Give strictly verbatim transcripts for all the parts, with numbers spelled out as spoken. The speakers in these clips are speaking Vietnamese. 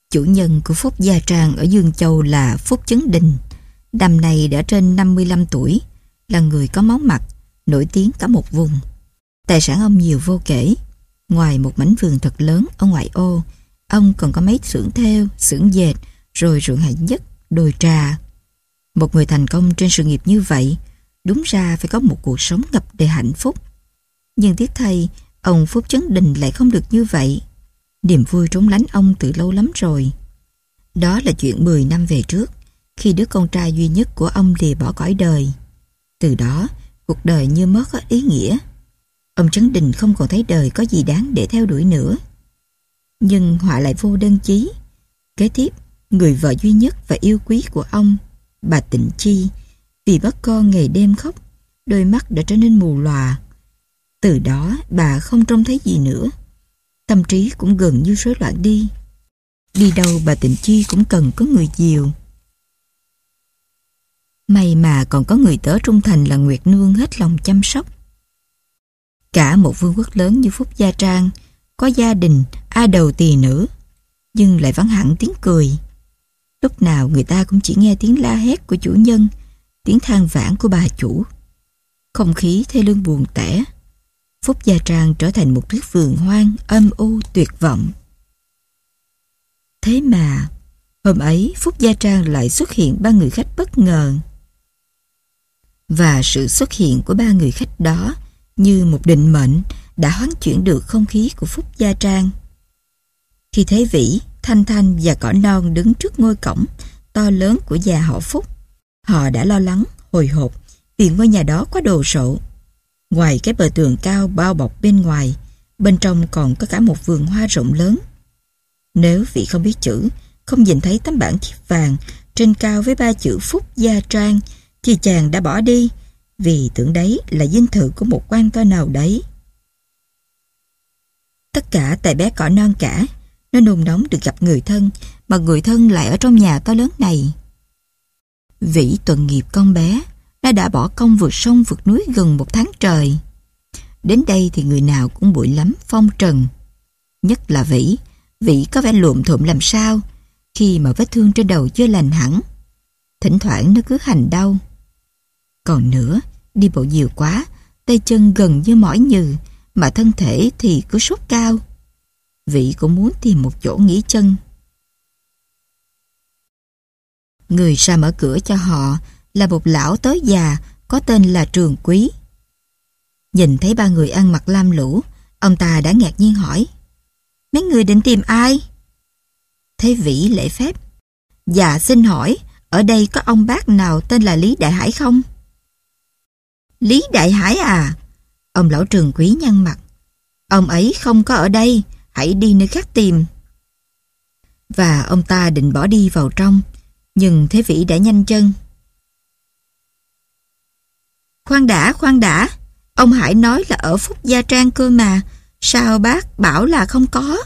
Chủ nhân của Phúc Gia Trang ở Dương Châu là Phúc Chấn Đình. Năm nay đã trên năm mươi lăm tuổi, là người có máu mặt, nổi tiếng cả một vùng. Tài sản ông nhiều vô kể. Ngoài một mảnh vườn thật lớn ở ngoại ô, ông còn có mấy xưởng thêu, xưởng dệt, rồi ruộng hạnh nhất, đồi trà. Một người thành công trên sự nghiệp như vậy, đúng ra phải có một cuộc sống ngập đầy hạnh phúc. Nhưng tiếc thay, ông Phúc Chấn Đình lại không được như vậy. Niềm vui trốn lánh ông từ lâu lắm rồi. Đó là chuyện mười năm về trước, khi đứa con trai duy nhất của ông lìa bỏ cõi đời. Từ đó, cuộc đời như mất hết ý nghĩa. Ông Chấn Đình không còn thấy đời có gì đáng để theo đuổi nữa. Nhưng họa lại vô đơn chí. Kế tiếp, người vợ duy nhất và yêu quý của ông, bà Tịnh Chi, vì mất con ngày đêm khóc, đôi mắt đã trở nên mù lòa. Từ đó bà không trông thấy gì nữa. Tâm trí cũng gần như rối loạn đi. Đi đâu bà Tịnh Chi cũng cần có người dìu. May mà còn có người tớ trung thành là Nguyệt Nương hết lòng chăm sóc. Cả một vương quốc lớn như Phúc Gia Trang, có gia đình, a đầu tỳ nữ, nhưng lại vắng hẳn tiếng cười. Lúc nào người ta cũng chỉ nghe tiếng la hét của chủ nhân, tiếng than vãn của bà chủ. Không khí thê lương buồn tẻ. Phúc Gia Trang trở thành một thước vườn hoang, âm u, tuyệt vọng. Thế mà, hôm ấy Phúc Gia Trang lại xuất hiện ba người khách bất ngờ. Và sự xuất hiện của ba người khách đó như một định mệnh đã hoán chuyển được không khí của Phúc Gia Trang. Khi thấy Vĩ, Thanh Thanh và Cỏ Non đứng trước ngôi cổng to lớn của nhà họ Phúc, họ đã lo lắng, hồi hộp vì ngôi nhà đó quá đồ sộ. Ngoài cái bờ tường cao bao bọc bên ngoài, bên trong còn có cả một vườn hoa rộng lớn. Nếu Vĩ không biết chữ, không nhìn thấy tấm bảng thiếp vàng trên cao với ba chữ Phúc Gia Trang, thì chàng đã bỏ đi, vì tưởng đấy là dinh thự của một quan to nào đấy. Tất cả tại bé Cỏ Non cả. Nó nôn nóng được gặp người thân, mà người thân lại ở trong nhà to lớn này. Vĩ tội nghiệp con bé, nó đã bỏ công vượt sông vượt núi gần một tháng trời. Đến đây thì người nào cũng bụi lắm phong trần. Nhất là Vĩ. Vĩ có vẻ lụm thụm làm sao, khi mà vết thương trên đầu chưa lành hẳn. Thỉnh thoảng nó cứ hành đau. Còn nữa, đi bộ nhiều quá, tay chân gần như mỏi nhừ, mà thân thể thì cứ sốt cao. Vĩ cũng muốn tìm một chỗ nghỉ chân. Người ra mở cửa cho họ là một lão tới già có tên là Trường Quý. Nhìn thấy ba người ăn mặc lam lũ, ông ta đã ngạc nhiên hỏi: "Mấy người định tìm ai?" Thế Vĩ lễ phép: "Dạ xin hỏi, ở đây có ông bác nào tên là Lý Đại Hải không?" "Lý Đại Hải à?" Ông lão Trường Quý nhăn mặt: "Ông ấy không có ở đây, hãy đi nơi khác tìm." Và ông ta định bỏ đi vào trong, nhưng Thế Vĩ đã nhanh chân: "Khoan đã, khoan đã, ông Hải nói là ở Phúc Gia Trang cơ mà, sao bác bảo là không có?"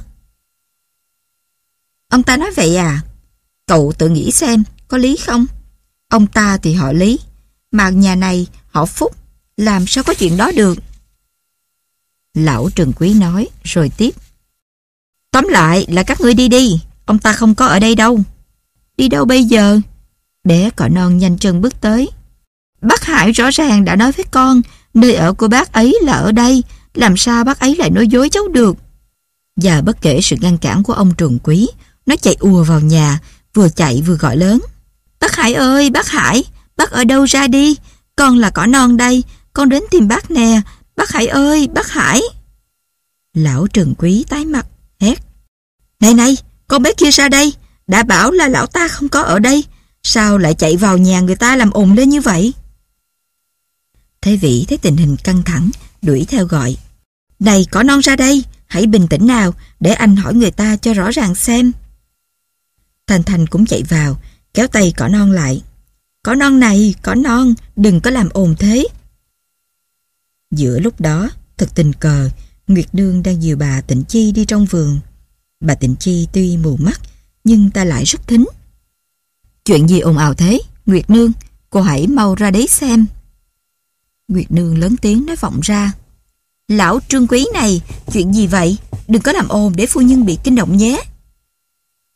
"Ông ta nói vậy à? Cậu tự nghĩ xem, có lý không? Ông ta thì họ Lý, mà nhà này họ Phúc, làm sao có chuyện đó được?" Lão Trường Quý nói rồi tiếp: "Tóm lại là các ngươi đi đi, ông ta không có ở đây đâu." "Đi đâu bây giờ?" Bé Cỏ Non nhanh chân bước tới. "Bác Hải rõ ràng đã nói với con, nơi ở của bác ấy là ở đây, làm sao bác ấy lại nói dối cháu được?" Và bất kể sự ngăn cản của ông Trường Quý, nó chạy ùa vào nhà, vừa chạy vừa gọi lớn: "Bác Hải ơi, bác Hải, bác ở đâu ra đi, con là Cỏ Non đây, con đến tìm bác nè, bác Hải ơi, bác Hải." Lão Trường Quý tái mặt, hét: "Này này, con bé kia ra đây, đã bảo là lão ta không có ở đây, sao lại chạy vào nhà người ta làm ồn lên như vậy?" Thế Vĩ thấy tình hình căng thẳng, đuổi theo gọi: "Này Cỏ Non ra đây, hãy bình tĩnh nào, để anh hỏi người ta cho rõ ràng xem." Thanh Thanh cũng chạy vào, kéo tay Cỏ Non lại: "Cỏ Non này, Cỏ Non, đừng có làm ồn thế." Giữa lúc đó, thật tình cờ, Nguyệt Nương đang dìu bà Tịnh Chi đi trong vườn. Bà Tịnh Chi tuy mù mắt, nhưng ta lại rất thính. "Chuyện gì ồn ào thế, Nguyệt Nương, cô hãy mau ra đấy xem." Nguyệt Nương lớn tiếng nói vọng ra: "Lão Trương Quý này, chuyện gì vậy? Đừng có làm ồn để phu nhân bị kinh động nhé."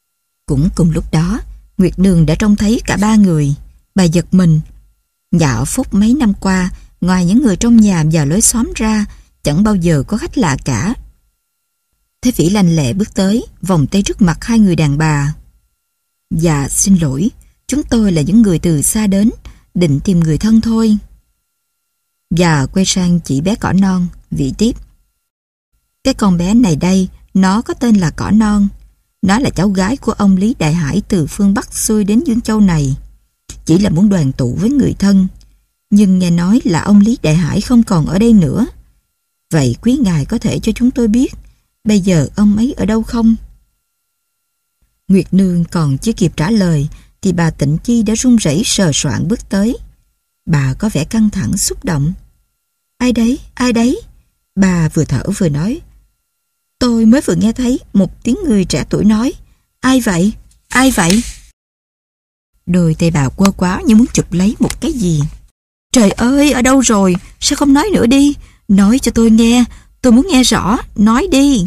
Cũng cùng lúc đó, Nguyệt Nương đã trông thấy cả ba người. Bà giật mình. Nhà ở Phúc mấy năm qua, ngoài những người trong nhà và lối xóm ra, chẳng bao giờ có khách lạ cả. Thế Vĩ lanh lẹ bước tới, vòng tay trước mặt hai người đàn bà. Dạ, xin lỗi, chúng tôi là những người từ xa đến, định tìm người thân thôi. Và quay sang chỉ bé Cỏ Non, Vĩ tiếp. Cái con bé này đây, nó có tên là Cỏ Non. Nó là cháu gái của ông Lý Đại Hải từ phương Bắc xuôi đến Dương Châu này. Chỉ là muốn đoàn tụ với người thân. Nhưng nghe nói là ông Lý Đại Hải không còn ở đây nữa. Vậy quý ngài có thể cho chúng tôi biết bây giờ ông ấy ở đâu không? Nguyệt Nương còn chưa kịp trả lời thì bà Tịnh Chi đã run rẩy sờ soạng bước tới. Bà có vẻ căng thẳng xúc động. Ai đấy? Ai đấy? Bà vừa thở vừa nói. Tôi mới vừa nghe thấy một tiếng người trẻ tuổi nói. Ai vậy? Ai vậy? Đôi tay bà quơ quá như muốn chụp lấy một cái gì. Trời ơi, ở đâu rồi? Sao không nói nữa đi? Nói cho tôi nghe. Tôi muốn nghe rõ. Nói đi.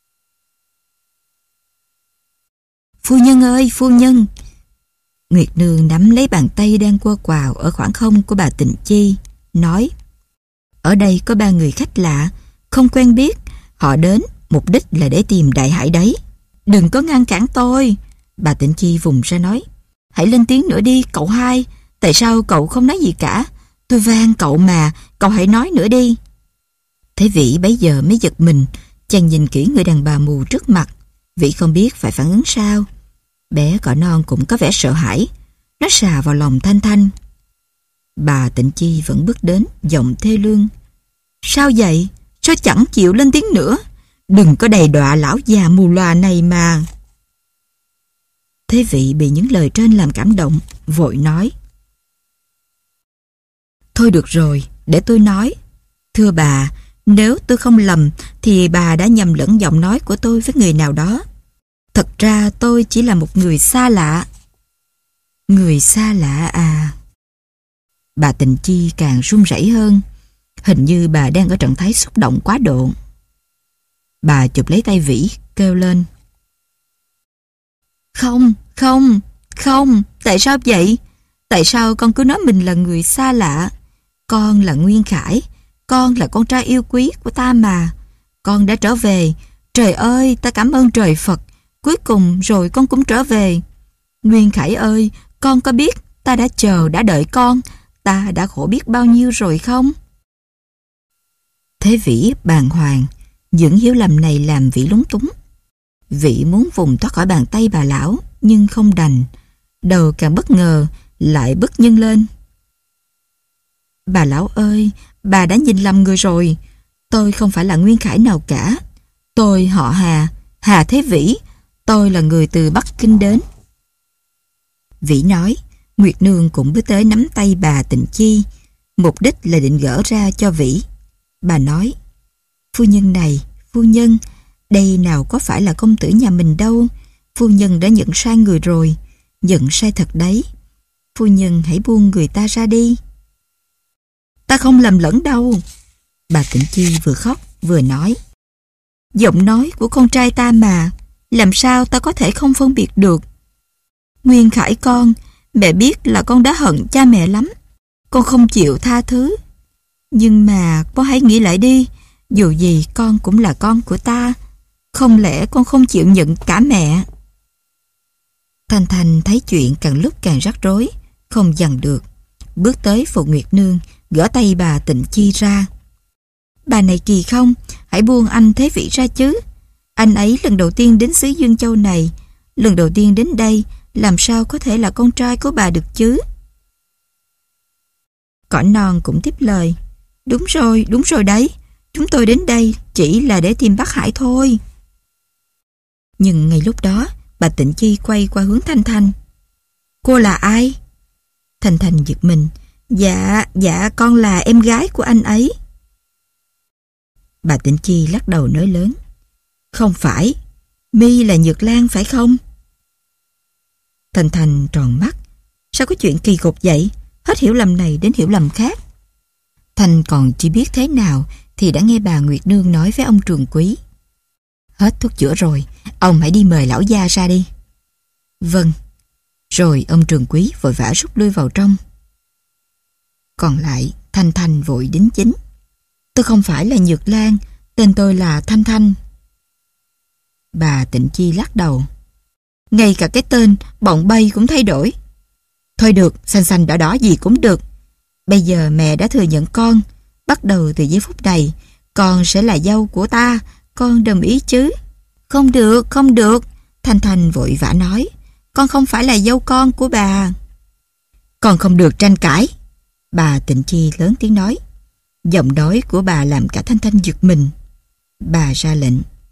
Phu nhân ơi, phu nhân. Nguyệt Nương nắm lấy bàn tay đang quơ quào ở khoảng không của bà Tịnh Chi, nói. Ở đây có ba người khách lạ, không quen biết. Họ đến, mục đích là để tìm Đại Hải đấy. Đừng có ngăn cản tôi. Bà Tịnh Chi vùng ra nói. Hãy lên tiếng nữa đi, cậu hai. Tại sao cậu không nói gì cả? Tôi van cậu mà, cậu hãy nói nữa đi. Thế Vĩ bấy giờ mới giật mình, chàng nhìn kỹ người đàn bà mù trước mặt. Vĩ không biết phải phản ứng sao. Bé Cỏ Non cũng có vẻ sợ hãi. Nó xà vào lòng Thanh Thanh. Bà Tịnh Chi vẫn bước đến, giọng thê lương. Sao vậy? Sao chẳng chịu lên tiếng nữa? Đừng có đầy đọa lão già mù lòa này mà. Thế Vị bị những lời trên làm cảm động, vội nói. Thôi được rồi, để tôi nói. Thưa bà, nếu tôi không lầm thì bà đã nhầm lẫn giọng nói của tôi với người nào đó. Thật ra tôi chỉ là một người xa lạ. Người xa lạ à? Bà Tịnh Chi càng run rẩy hơn. Hình như bà đang ở trạng thái xúc động quá độ. Bà chụp lấy tay Vĩ, kêu lên. Không, không, không, tại sao vậy? Tại sao con cứ nói mình là người xa lạ? Con là Nguyên Khải, con là con trai yêu quý của ta mà. Con đã trở về. Trời ơi, ta cảm ơn trời Phật. Cuối cùng rồi con cũng trở về. Nguyên Khải ơi, con có biết ta đã chờ, đã đợi con, ta đã khổ biết bao nhiêu rồi không? Thế Vĩ bàng hoàng, những hiểu lầm này làm Vĩ lúng túng. Vĩ muốn vùng thoát khỏi bàn tay bà lão, nhưng không đành. Đầu càng bất ngờ, lại bứt nhân lên. Bà lão ơi, bà đã nhìn lầm người rồi. Tôi không phải là Nguyên Khải nào cả. Tôi họ Hà, Hà Thế Vĩ. Tôi là người từ Bắc Kinh đến. Vĩ nói. Nguyệt Nương cũng bước tới nắm tay bà Tịnh Chi, mục đích là định gỡ ra cho Vĩ. Bà nói. Phu nhân này, phu nhân, đây nào có phải là công tử nhà mình đâu. Phu nhân đã nhận sai người rồi. Nhận sai thật đấy. Phu nhân hãy buông người ta ra đi. Ta không lầm lẫn đâu. Bà Tịnh Chi vừa khóc vừa nói. Giọng nói của con trai ta mà, làm sao ta có thể không phân biệt được? Nguyên Khải con, mẹ biết là con đã hận cha mẹ lắm. Con không chịu tha thứ. Nhưng mà con hãy nghĩ lại đi. Dù gì con cũng là con của ta. Không lẽ con không chịu nhận cả mẹ? Thanh Thanh thấy chuyện càng lúc càng rắc rối, không dằn được. Bước tới phụ Nguyệt Nương, gỡ tay bà Tịnh Chi ra. Bà này kỳ không? Hãy buông anh Thế Vĩ ra chứ. Anh ấy lần đầu tiên đến xứ Dương Châu này, lần đầu tiên đến đây, làm sao có thể là con trai của bà được chứ? Cỏ Non cũng tiếp lời. Đúng rồi, đúng rồi đấy. Chúng tôi đến đây chỉ là để tìm bác Hải thôi. Nhưng ngay lúc đó, bà Tịnh Chi quay qua hướng Thanh Thanh. Cô là ai? Thanh Thanh giật mình. Dạ, dạ con là em gái của anh ấy. Bà Tịnh Chi lắc đầu nói lớn. Không phải, My là Nhược Lan phải không? Thanh Thanh tròn mắt. Sao có chuyện kỳ cục vậy? Hết hiểu lầm này đến hiểu lầm khác. Thanh còn chưa biết thế nào thì đã nghe bà Nguyệt Nương nói với ông Trường Quý. Hết thuốc chữa rồi, ông hãy đi mời lão gia ra đi. Vâng. Rồi ông Trường Quý vội vã rút lui vào trong. Còn lại, Thanh Thanh vội đính chính. Tôi không phải là Nhược Lan, tên tôi là Thanh Thanh. Bà Tịnh Chi lắc đầu. Ngay cả cái tên, bọn bay cũng thay đổi. Thôi được, xanh xanh đỏ đỏ gì cũng được. Bây giờ mẹ đã thừa nhận con. Bắt đầu từ giây phút này, con sẽ là dâu của ta. Con đồng ý chứ? Không được, không được. Thanh Thanh vội vã nói. Con không phải là dâu con của bà. Con không được tranh cãi. Bà Tịnh Chi lớn tiếng nói. Giọng nói của bà làm cả Thanh Thanh giật mình. Bà ra lệnh.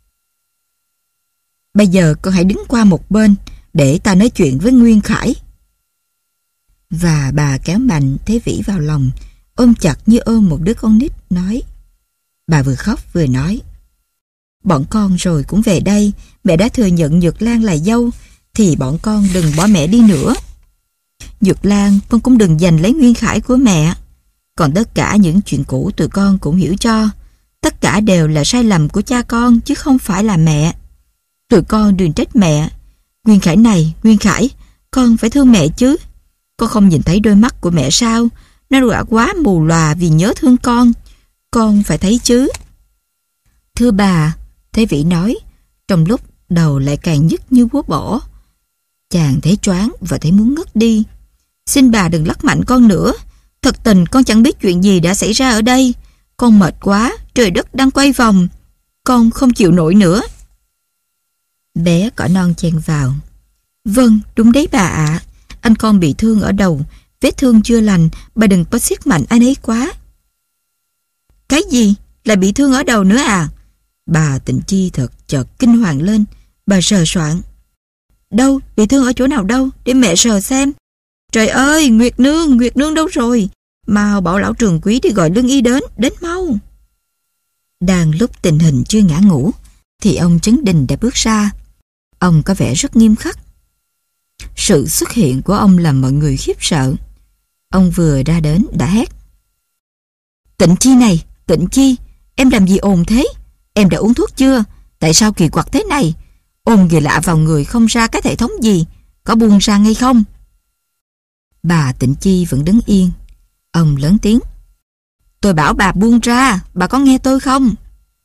Bây giờ con hãy đứng qua một bên để ta nói chuyện với Nguyên Khải. Và bà kéo mạnh Thế Vĩ vào lòng, ôm chặt như ôm một đứa con nít, nói. Bà vừa khóc vừa nói. Bọn con rồi cũng về đây, mẹ đã thừa nhận Nhược Lan là dâu, thì bọn con đừng bỏ mẹ đi nữa. Nhược Lan, con cũng đừng giành lấy Nguyên Khải của mẹ. Còn tất cả những chuyện cũ tụi con cũng hiểu cho. Tất cả đều là sai lầm của cha con chứ không phải là mẹ. Tụi con đừng trách mẹ. Nguyên Khải này, Nguyên Khải, con phải thương mẹ chứ. Con không nhìn thấy đôi mắt của mẹ sao? Nó đã quá mù lòa vì nhớ thương con. Con phải thấy chứ. Thưa bà, Thế Vĩ nói, trong lúc đầu lại càng nhức như búa bổ. Chàng thấy choáng và thấy muốn ngất đi. Xin bà đừng lắc mạnh con nữa. Thật tình con chẳng biết chuyện gì đã xảy ra ở đây. Con mệt quá, trời đất đang quay vòng. Con không chịu nổi nữa. Bé cỏ non chen vào. Vâng, đúng đấy bà ạ. Anh con bị thương ở đầu, vết thương chưa lành, bà đừng có siết mạnh anh ấy quá. Cái gì? Lại bị thương ở đầu nữa à? Bà Tịnh Chi thật chợt kinh hoàng lên. Bà sờ soạn. Đâu? Bị thương ở chỗ nào đâu? Để mẹ sờ xem. Trời ơi, Nguyệt Nương, Nguyệt Nương đâu rồi? Mau bảo lão Trường Quý đi gọi lương y đến, đến mau. Đang lúc tình hình chưa ngã ngũ, thì ông Trấn Đình đã bước ra. Ông có vẻ rất nghiêm khắc. Sự xuất hiện của ông làm mọi người khiếp sợ. Ông vừa ra đến đã hét. Tịnh Chi này, Tịnh Chi, em làm gì ồn thế? Em đã uống thuốc chưa? Tại sao kỳ quặc thế này? Ồn người lạ vào người không ra cái hệ thống gì. Có buông ra ngay không? Bà Tịnh Chi vẫn đứng yên. Ông lớn tiếng. Tôi bảo bà buông ra, bà có nghe tôi không?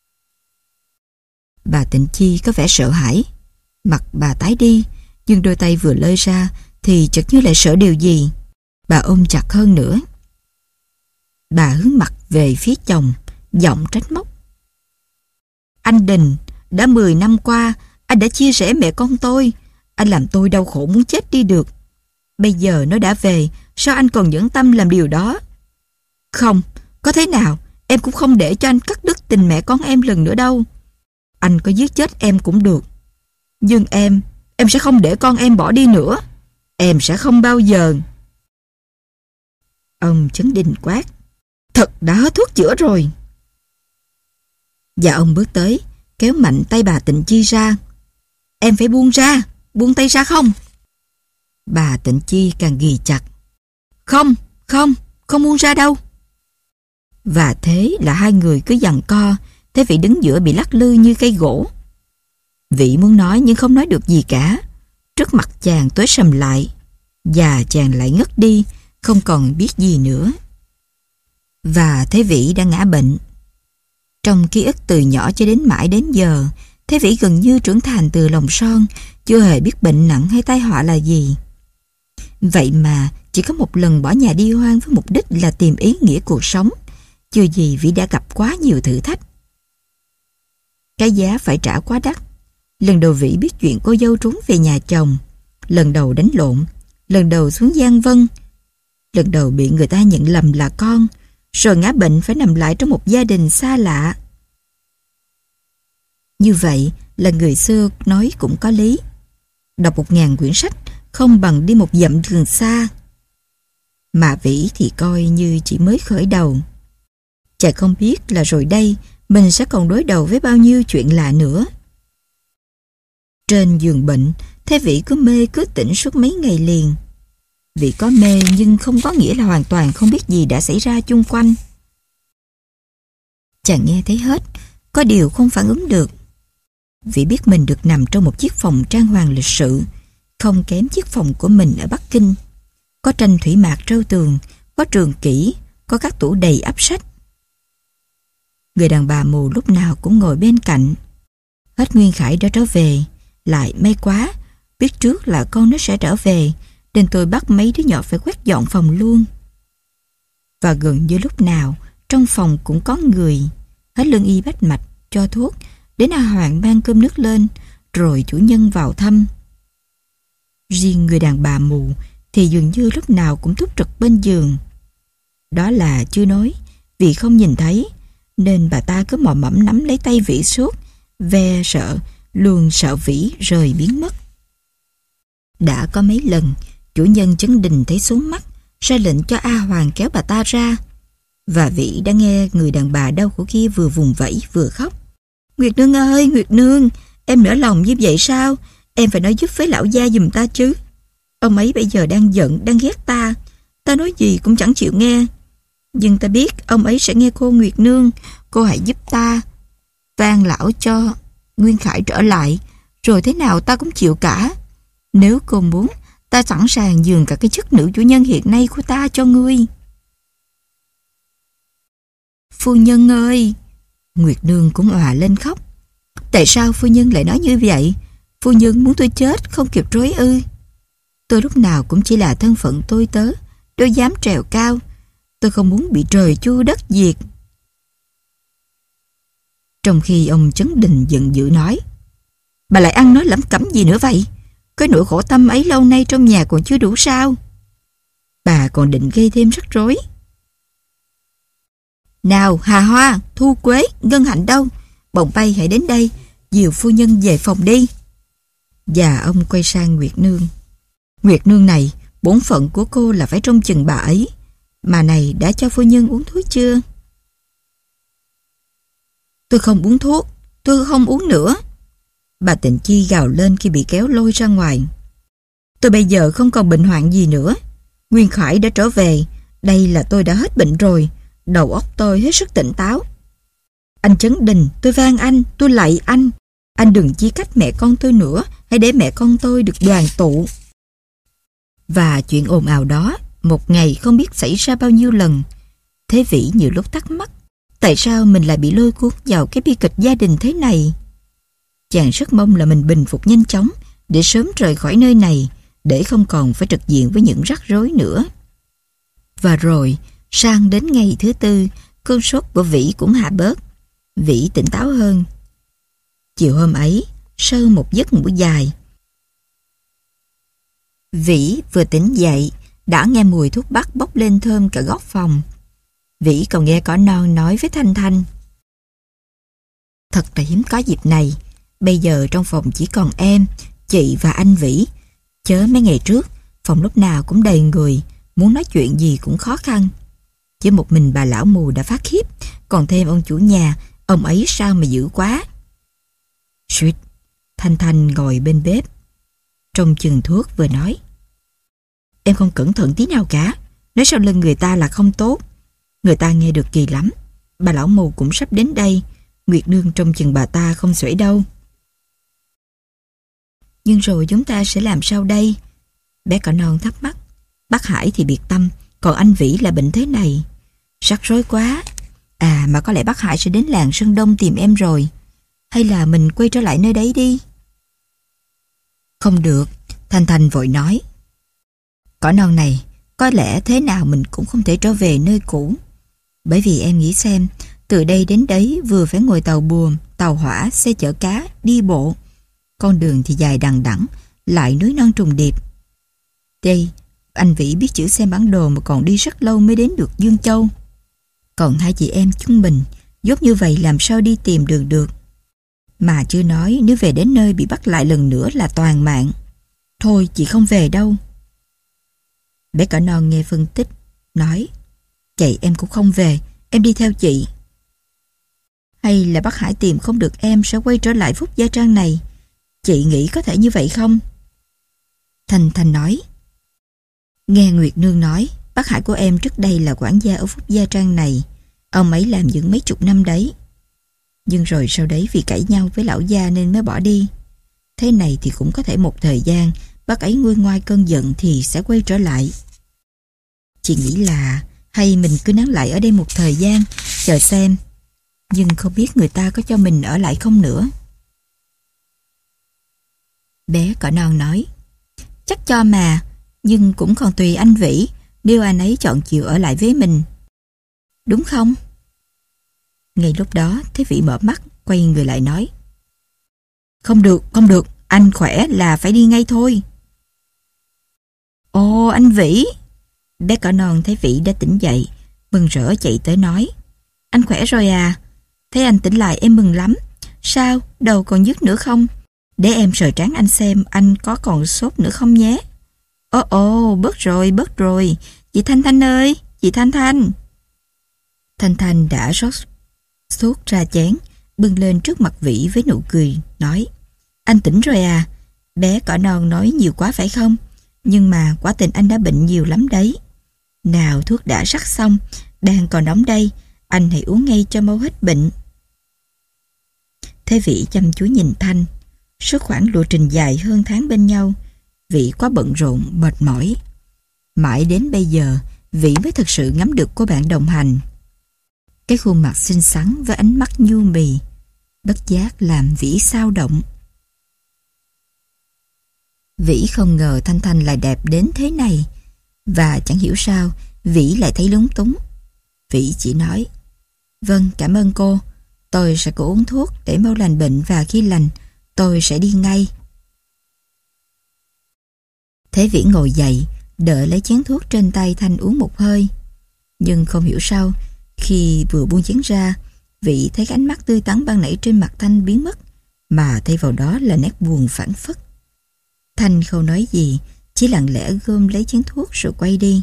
Bà Tịnh Chi có vẻ sợ hãi. Mặt bà tái đi, nhưng đôi tay vừa lơi ra thì chợt như lại sợ điều gì. Bà ôm chặt hơn nữa. Bà hướng mặt về phía chồng, giọng trách móc. Anh Đình, đã mười năm qua, anh đã chia sẻ mẹ con tôi. Anh làm tôi đau khổ muốn chết đi được. Bây giờ nó đã về, sao anh còn nhẫn tâm làm điều đó? Không, có thế nào, em cũng không để cho anh cắt đứt tình mẹ con em lần nữa đâu. Anh có giết chết em cũng được. Nhưng em, em sẽ không để con em bỏ đi nữa. Em sẽ không bao giờ. Ông Trấn Đình quát. Thật đã hết thuốc chữa rồi. Và ông bước tới, kéo mạnh tay bà Tịnh Chi ra. Em phải buông ra, buông tay ra không? Bà Tịnh Chi càng ghì chặt. Không, không, không buông ra đâu. Và thế là hai người cứ giằng co. Thế Vĩ đứng giữa bị lắc lư như cây gỗ. Vĩ muốn nói nhưng không nói được gì cả. Trước mặt chàng tối sầm lại. Và chàng lại ngất đi, không còn biết gì nữa. Và Thế Vĩ đã ngã bệnh. Trong ký ức từ nhỏ cho đến mãi đến giờ, Thế Vĩ gần như trưởng thành từ lòng son, chưa hề biết bệnh nặng hay tai họa là gì. Vậy mà chỉ có một lần bỏ nhà đi hoang với mục đích là tìm ý nghĩa cuộc sống. Chưa gì Vĩ đã gặp quá nhiều thử thách. Cái giá phải trả quá đắt. Lần đầu Vĩ biết chuyện cô dâu trốn về nhà chồng. Lần đầu đánh lộn. Lần đầu xuống Giang Vân. Lần đầu bị người ta nhận lầm là con. Rồi ngã bệnh phải nằm lại trong một gia đình xa lạ. Như vậy là người xưa nói cũng có lý. Đọc một ngàn quyển sách không bằng đi một dặm đường xa. Mà Vĩ thì coi như chỉ mới khởi đầu. Chàng không biết là rồi đây mình sẽ còn đối đầu với bao nhiêu chuyện lạ nữa. Trên giường bệnh, Thế Vĩ cứ mê cứ tỉnh suốt mấy ngày liền. Vĩ có mê nhưng không có nghĩa là hoàn toàn không biết gì đã xảy ra chung quanh. Chàng nghe thấy hết, có điều không phản ứng được. Vĩ biết mình được nằm trong một chiếc phòng trang hoàng lịch sự, không kém chiếc phòng của mình ở Bắc Kinh. Có tranh thủy mạc treo tường, có trường kỷ, có các tủ đầy ắp sách. Người đàn bà mù lúc nào cũng ngồi bên cạnh. Hết Nguyên Khải đã trở về, lại may quá, biết trước là con nó sẽ trở về, nên tôi bắt mấy đứa nhỏ phải quét dọn phòng luôn. Và gần như lúc nào, trong phòng cũng có người. Hết lương y bách mạch, cho thuốc, đến A Hoàng mang cơm nước lên, rồi chủ nhân vào thăm. Riêng người đàn bà mù thì dường như lúc nào cũng túc trực bên giường. Đó là chưa nói, vì không nhìn thấy, nên bà ta cứ mò mẫm nắm lấy tay Vĩ suốt, ve sợ, luôn sợ Vĩ rời biến mất. Đã có mấy lần, chủ nhân Trấn Đình thấy xuống mắt, ra lệnh cho A Hoàng kéo bà ta ra. Và Vĩ đã nghe người đàn bà đau khổ kia vừa vùng vẫy vừa khóc. Nguyệt Nương ơi, Nguyệt Nương, em nỡ lòng như vậy sao? Em phải nói giúp với lão gia giùm ta chứ. Ông ấy bây giờ đang giận, đang ghét ta. Ta nói gì cũng chẳng chịu nghe. Nhưng ta biết ông ấy sẽ nghe cô Nguyệt Nương. Cô hãy giúp ta van lão cho Nguyên Khải trở lại, rồi thế nào ta cũng chịu cả. Nếu cô muốn, ta sẵn sàng nhường cả cái chức nữ chủ nhân hiện nay của ta cho ngươi. Phu nhân ơi! Nguyệt Nương cũng òa lên khóc. Tại sao phu nhân lại nói như vậy? Phu nhân muốn tôi chết không kịp rối ư? Tôi lúc nào cũng chỉ là thân phận tôi tớ, đâu dám trèo cao. Tôi không muốn bị trời chua đất diệt. Trong khi ông Trấn Đình giận dữ nói, bà lại ăn nói lẩm cẩm gì nữa vậy? Cái nỗi khổ tâm ấy lâu nay trong nhà còn chưa đủ sao? Bà còn định gây thêm rắc rối. Nào Hà Hoa, Thu Quế, Ngân Hạnh đâu? Bồng bay hãy đến đây, dìu phu nhân về phòng đi. Và ông quay sang Nguyệt Nương. Nguyệt Nương này, bổn phận của cô là phải trông chừng bà ấy. Mà này, đã cho phu nhân uống thuốc chưa? Tôi không uống thuốc, tôi không uống nữa. Bà Tịnh Chi gào lên khi bị kéo lôi ra ngoài. Tôi bây giờ không còn bệnh hoạn gì nữa. Nguyên Khải đã trở về, đây là tôi đã hết bệnh rồi. Đầu óc tôi hết sức tỉnh táo. Anh Trấn Đình, tôi van anh, tôi lạy anh. Anh đừng chia cách mẹ con tôi nữa, hãy để mẹ con tôi được đoàn tụ. Và chuyện ồn ào đó, một ngày không biết xảy ra bao nhiêu lần. Thế Vĩ nhiều lúc thắc mắc, tại sao mình lại bị lôi cuốn vào cái bi kịch gia đình thế này? Chàng rất mong là mình bình phục nhanh chóng để sớm rời khỏi nơi này, để không còn phải trực diện với những rắc rối nữa. Và rồi, sang đến ngày thứ tư, cơn sốt của Vĩ cũng hạ bớt. Vĩ tỉnh táo hơn. Chiều hôm ấy, sau một giấc ngủ dài, Vĩ vừa tỉnh dậy, đã nghe mùi thuốc bắc bốc lên thơm cả góc phòng. Vĩ còn nghe cỏ non nói với Thanh Thanh. Thật là hiếm có dịp này. Bây giờ trong phòng chỉ còn em, chị và anh Vĩ. Chớ mấy ngày trước, phòng lúc nào cũng đầy người, muốn nói chuyện gì cũng khó khăn. Chỉ một mình bà lão mù đã phát khiếp, còn thêm ông chủ nhà, ông ấy sao mà dữ quá. Suýt, Thanh Thanh ngồi bên bếp, trong chừng thuốc vừa nói. Em không cẩn thận tí nào cả, nói sau lưng người ta là không tốt. Người ta nghe được kỳ lắm. Bà lão mù cũng sắp đến đây, Nguyệt Nương trong chừng bà ta không xuể đâu. Nhưng rồi chúng ta sẽ làm sao đây? Bé cỏ non thắc mắc. Bác Hải thì biệt tâm, còn anh Vĩ là bệnh thế này. Rắc rối quá. À mà có lẽ bác Hải sẽ đến làng Sơn Đông tìm em rồi. Hay là mình quay trở lại nơi đấy đi? Không được, Thanh Thanh vội nói. Cỏ non này, có lẽ thế nào mình cũng không thể trở về nơi cũ. Bởi vì em nghĩ xem, từ đây đến đấy vừa phải ngồi tàu buồm, tàu hỏa, xe chở cá, đi bộ. Con đường thì dài đằng đẵng, lại núi non trùng điệp. Đây, anh Vĩ biết chữ xem bản đồ mà còn đi rất lâu mới đến được Dương Châu. Còn hai chị em chúng mình, dốt như vậy làm sao đi tìm đường được. Mà chưa nói nếu về đến nơi bị bắt lại lần nữa là toàn mạng. Thôi chị không về đâu. Bé cỏ non nghe phân tích, nói. Vậy em cũng không về, em đi theo chị. Hay là bác Hải tìm không được em sẽ quay trở lại Phúc Gia Trang này? Chị nghĩ có thể như vậy không? Thanh Thanh nói. Nghe Nguyệt Nương nói, bác Hải của em trước đây là quản gia ở Phúc Gia Trang này. Ông ấy làm dựng mấy chục năm đấy. Nhưng rồi sau đấy vì cãi nhau với lão gia nên mới bỏ đi. Thế này thì cũng có thể một thời gian bác ấy nguôi ngoai cơn giận thì sẽ quay trở lại. Chị nghĩ là hay mình cứ nán lại ở đây một thời gian, chờ xem. Nhưng không biết người ta có cho mình ở lại không nữa. Bé cỏ non nói, chắc cho mà, nhưng cũng còn tùy anh Vĩ, nếu anh ấy chọn chịu ở lại với mình. Đúng không? Ngay lúc đó, Thế Vĩ mở mắt, quay người lại nói, không được, không được, anh khỏe là phải đi ngay thôi. Ồ, anh Vĩ! Bé cỏ non thấy Vĩ đã tỉnh dậy, mừng rỡ chạy tới nói, anh khỏe rồi à? Thấy anh tỉnh lại em mừng lắm. Sao, đầu còn nhức nữa không? Để em sờ trán anh xem anh có còn sốt nữa không nhé. Ồ ồ, bớt rồi, bớt rồi. Chị Thanh Thanh ơi, chị Thanh Thanh. Thanh Thanh đã rót sốt ra chén, bưng lên trước mặt Vĩ với nụ cười, nói, anh tỉnh rồi à? Bé cỏ non nói nhiều quá phải không? Nhưng mà quả tình anh đã bệnh nhiều lắm đấy. Nào, thuốc đã rắc xong, đang còn nóng đây, anh hãy uống ngay cho mau hết bệnh. Thế Vĩ chăm chú nhìn Thanh. Suốt khoảng lộ trình dài hơn tháng bên nhau, Vĩ quá bận rộn, mệt mỏi. Mãi đến bây giờ, Vĩ mới thực sự ngắm được cô bạn đồng hành. Cái khuôn mặt xinh xắn với ánh mắt nhu mì, bất giác làm Vĩ xao động. Vĩ không ngờ Thanh Thanh lại đẹp đến thế này, và chẳng hiểu sao Vĩ lại thấy lúng túng. Vĩ chỉ nói, vâng, cảm ơn cô, tôi sẽ cố uống thuốc để mau lành bệnh và khi lành, tôi sẽ đi ngay. Thế Vĩ ngồi dậy, đợi lấy chén thuốc trên tay Thanh uống một hơi. Nhưng không hiểu sao, khi vừa buông chén ra, Vĩ thấy cái ánh mắt tươi tắn ban nãy trên mặt Thanh biến mất, mà thay vào đó là nét buồn phảng phất. Thanh không nói gì, chỉ lặng lẽ gom lấy chén thuốc rồi quay đi.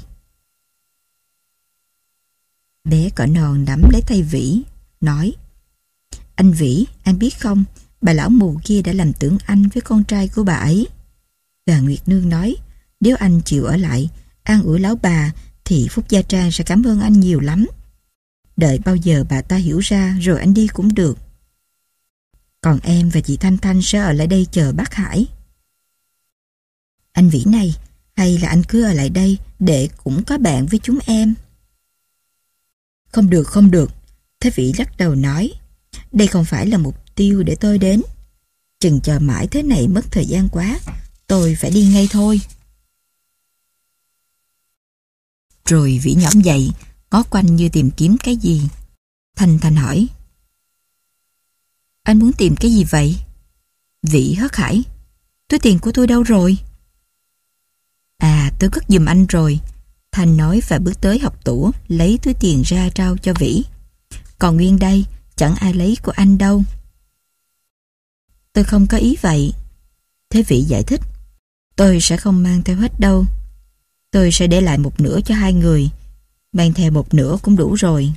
Bé cỏ non nắm lấy tay Vĩ, nói, anh Vĩ, anh biết không, bà lão mù kia đã làm tưởng anh với con trai của bà ấy. Và Nguyệt Nương nói, nếu anh chịu ở lại, an ủi lão bà, thì Phúc Gia Trang sẽ cảm ơn anh nhiều lắm. Đợi bao giờ bà ta hiểu ra rồi anh đi cũng được. Còn em và chị Thanh Thanh sẽ ở lại đây chờ bác Hải. Anh Vĩ này, hay là anh cứ ở lại đây để cũng có bạn với chúng em? Không được, không được. Thế Vĩ lắc đầu nói, đây không phải là mục tiêu để tôi đến. Chừng chờ mãi thế này mất thời gian quá, tôi phải đi ngay thôi. Rồi Vĩ nhõm dậy, ngó quanh như tìm kiếm cái gì. Thanh Thanh hỏi, anh muốn tìm cái gì vậy? Vĩ hớt hải, túi tiền của tôi đâu rồi? À, tôi cất giùm anh rồi. Thanh nói và bước tới học tủ, lấy túi tiền ra trao cho Vĩ. Còn nguyên đây, chẳng ai lấy của anh đâu. Tôi không có ý vậy. Thế Vĩ giải thích, tôi sẽ không mang theo hết đâu. Tôi sẽ để lại một nửa cho hai người. Mang theo một nửa cũng đủ rồi.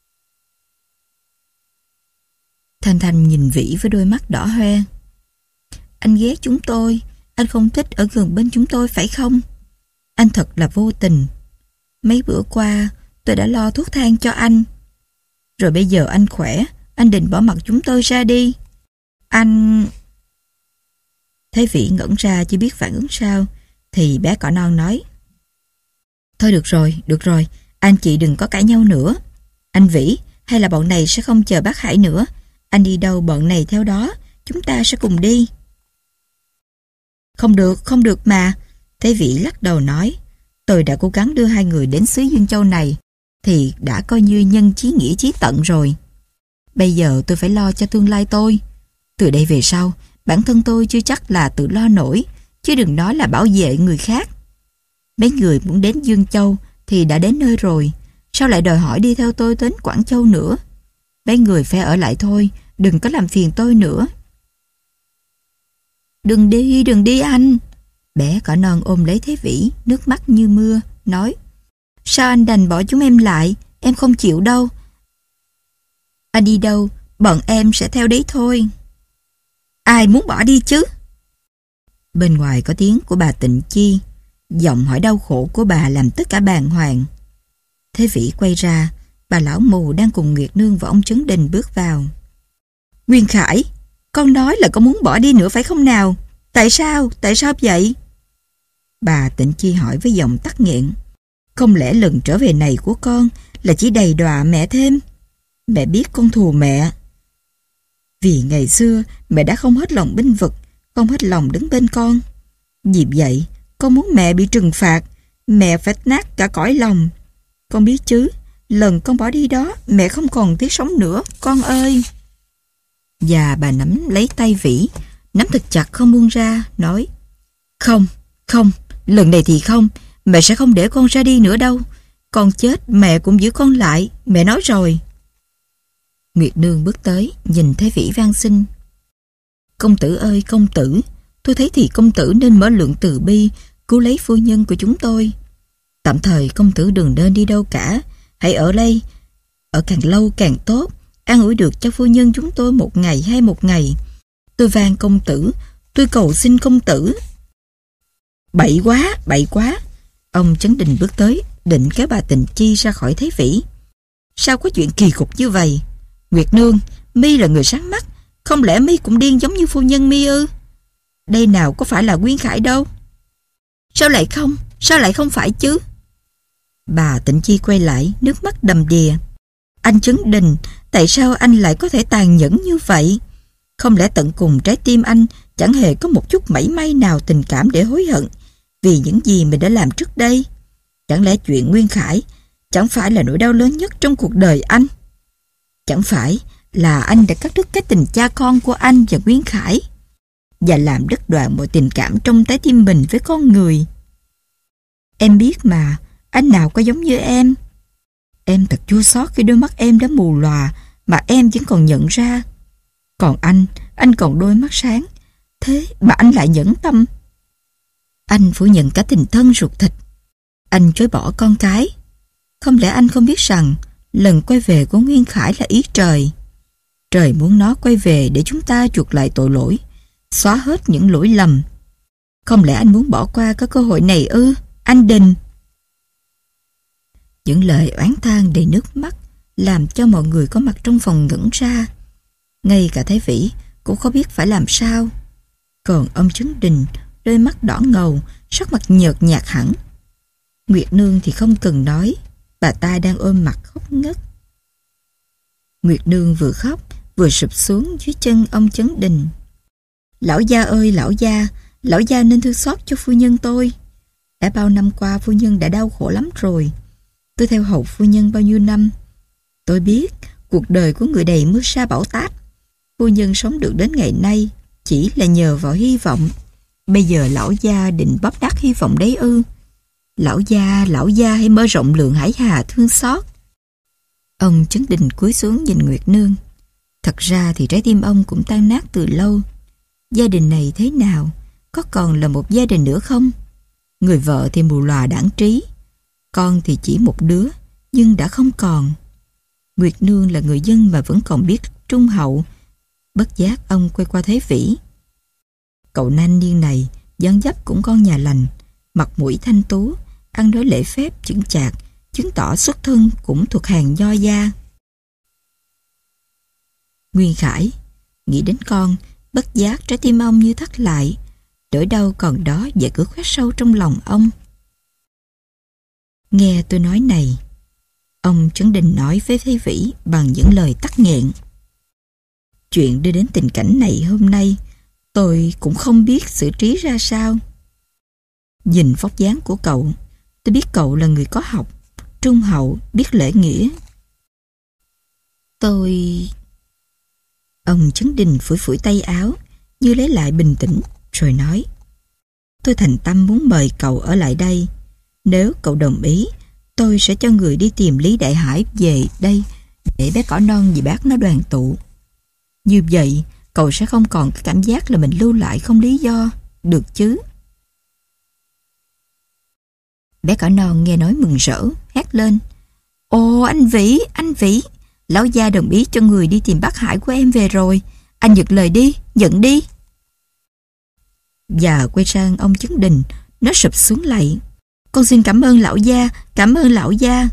Thanh Thanh nhìn Vĩ với đôi mắt đỏ hoe. Anh ghét chúng tôi, anh không thích ở gần bên chúng tôi phải không? Anh thật là vô tình. Mấy bữa qua tôi đã lo thuốc thang cho anh. Rồi bây giờ anh khỏe, anh định bỏ mặc chúng tôi ra đi. Anh... Thấy Vĩ ngẩn ra chưa biết phản ứng sao, thì bé cỏ non nói, thôi được rồi, được rồi, anh chị đừng có cãi nhau nữa. Anh Vĩ, hay là bọn này sẽ không chờ bác Hải nữa. Anh đi đâu bọn này theo đó, chúng ta sẽ cùng đi. Không được, không được mà. Thế Vĩ lắc đầu nói, tôi đã cố gắng đưa hai người đến xứ Dương Châu này, thì đã coi như nhân chí nghĩa chí tận rồi. Bây giờ tôi phải lo cho tương lai tôi. Từ đây về sau, bản thân tôi chưa chắc là tự lo nổi, chứ đừng nói là bảo vệ người khác. Mấy người muốn đến Dương Châu thì đã đến nơi rồi, sao lại đòi hỏi đi theo tôi đến Quảng Châu nữa? Mấy người phải ở lại thôi, đừng có làm phiền tôi nữa. Đừng đi, đừng đi anh. Bé cỏ non ôm lấy Thế Vĩ, nước mắt như mưa, nói, sao anh đành bỏ chúng em lại, em không chịu đâu. Anh đi đâu, bọn em sẽ theo đấy thôi. Ai muốn bỏ đi chứ? Bên ngoài có tiếng của bà Tịnh Chi, giọng hỏi đau khổ của bà làm tất cả bàng hoàng. Thế Vĩ quay ra, bà lão mù đang cùng Nguyệt Nương và ông Trấn Đình bước vào. Nguyên Khải, con nói là con muốn bỏ đi nữa phải không nào? Tại sao? Tại sao vậy? Bà Tịnh Chi hỏi với giọng tắc nghẹn. Không lẽ lần trở về này của con là chỉ đầy đọa mẹ thêm? Mẹ biết con thù mẹ. Vì ngày xưa mẹ đã không hết lòng bênh vực, không hết lòng đứng bên con. Vì vậy, con muốn mẹ bị trừng phạt, mẹ phải nát cả cõi lòng. Con biết chứ, lần con bỏ đi đó, mẹ không còn tiếc sống nữa, con ơi. Và bà nắm lấy tay Vĩ, nắm thật chặt không buông ra, nói: Không, không, lần này thì không, mẹ sẽ không để con ra đi nữa đâu. Con chết mẹ cũng giữ con lại, mẹ nói rồi. Nguyệt Nương bước tới, nhìn thấy Vĩ van xin: Công tử ơi công tử, tôi thấy thì công tử nên mở lượng từ bi, cứu lấy phu nhân của chúng tôi. Tạm thời công tử đừng nên đi đâu cả, hãy ở đây, ở càng lâu càng tốt, an ủi được cho phu nhân chúng tôi một ngày hay một ngày. Tôi van công tử, tôi cầu xin công tử. Bậy quá, bậy quá. Ông Chấn Đình bước tới, định kéo bà Tịnh Chi ra khỏi Thế Vĩ. Sao có chuyện kỳ cục như vậy? Nguyệt Nương, mi là người sáng mắt, không lẽ mi cũng điên giống như phu nhân mi ư? Đây nào có phải là Nguyên Khải đâu. Sao lại không? Sao lại không phải chứ? Bà Tịnh Chi quay lại, nước mắt đầm đìa. Anh Chấn Đình, tại sao anh lại có thể tàn nhẫn như vậy? Không lẽ tận cùng trái tim anh chẳng hề có một chút mảy may nào tình cảm để hối hận vì những gì mình đã làm trước đây? Chẳng lẽ chuyện Nguyên Khải chẳng phải là nỗi đau lớn nhất trong cuộc đời anh? Chẳng phải là anh đã cắt đứt cái tình cha con của anh và Nguyên Khải và làm đứt đoạn mọi tình cảm trong trái tim mình với con người? Em biết mà, anh nào có giống như em. Em thật chua xót khi đôi mắt em đã mù lòa mà em vẫn còn nhận ra. Còn anh, anh còn đôi mắt sáng, thế mà anh lại nhẫn tâm. Anh phủ nhận cả tình thân ruột thịt. Anh chối bỏ con cái. Không lẽ anh không biết rằng lần quay về của Nguyên Khải là ý trời? Trời muốn nó quay về để chúng ta chuộc lại tội lỗi, xóa hết những lỗi lầm. Không lẽ anh muốn bỏ qua cái cơ hội này ư, anh Đình? Những lời oán than đầy nước mắt làm cho mọi người có mặt trong phòng ngẩn ra. Ngay cả Thái Vĩ cũng không biết phải làm sao. Còn ông Chấn Đình, đôi mắt đỏ ngầu, sắc mặt nhợt nhạt hẳn. Nguyệt Nương thì không cần nói, bà ta đang ôm mặt khóc ngất. Nguyệt Nương vừa khóc vừa sụp xuống dưới chân ông Chấn Đình. Lão gia ơi lão gia, lão gia nên thương xót cho phu nhân tôi. Đã bao năm qua phu nhân đã đau khổ lắm rồi. Tôi theo hầu phu nhân bao nhiêu năm. Tôi biết cuộc đời của người đầy mưa sa bão táp. Phu nhân sống được đến ngày nay chỉ là nhờ vào hy vọng. Bây giờ lão gia định bóp nát hy vọng đấy ư? Lão gia, lão gia hãy mở rộng lượng hải hà thương xót. Ông Chấn Đình cúi xuống nhìn Nguyệt Nương. Thật ra thì trái tim ông cũng tan nát từ lâu. Gia đình này thế nào? Có còn là một gia đình nữa không? Người vợ thì mù lòa đãng trí, con thì chỉ một đứa, nhưng đã không còn. Nguyệt Nương là người dân mà vẫn còn biết trung hậu. Bất giác ông quay qua thấy Vĩ. Cậu thanh niên này dáng dấp cũng con nhà lành, mặt mũi thanh tú, ăn nói lễ phép chững chạc, chứng tỏ xuất thân cũng thuộc hàng nho gia. Nguyên Khải nghĩ đến con, bất giác trái tim ông như thắt lại. Nỗi đau còn đó và cứ khoét sâu trong lòng ông. Nghe tôi nói này, ông Trấn Đình nói với Thế Vĩ bằng những lời tắc nghẹn. Chuyện đưa đến tình cảnh này hôm nay, tôi cũng không biết xử trí ra sao. Nhìn vóc dáng của cậu, tôi biết cậu là người có học, trung hậu, biết lễ nghĩa. Tôi... Ông Trấn Đình phủi phủi tay áo, như lấy lại bình tĩnh, rồi nói. Tôi thành tâm muốn mời cậu ở lại đây. Nếu cậu đồng ý, tôi sẽ cho người đi tìm Lý Đại Hải về đây để bé cỏ non vì bác nó đoàn tụ. Như vậy, cậu sẽ không còn cái cảm giác là mình lưu lại không lý do, được chứ? Bé cỏ non nghe nói mừng rỡ, hét lên. Ồ anh Vĩ, anh Vĩ, lão gia đồng ý cho người đi tìm bác Hải của em về rồi. Anh nhận lời đi, nhận đi. Và quay sang ông Trấn Đình, nó sụp xuống lạy. Con xin cảm ơn lão gia, cảm ơn lão gia.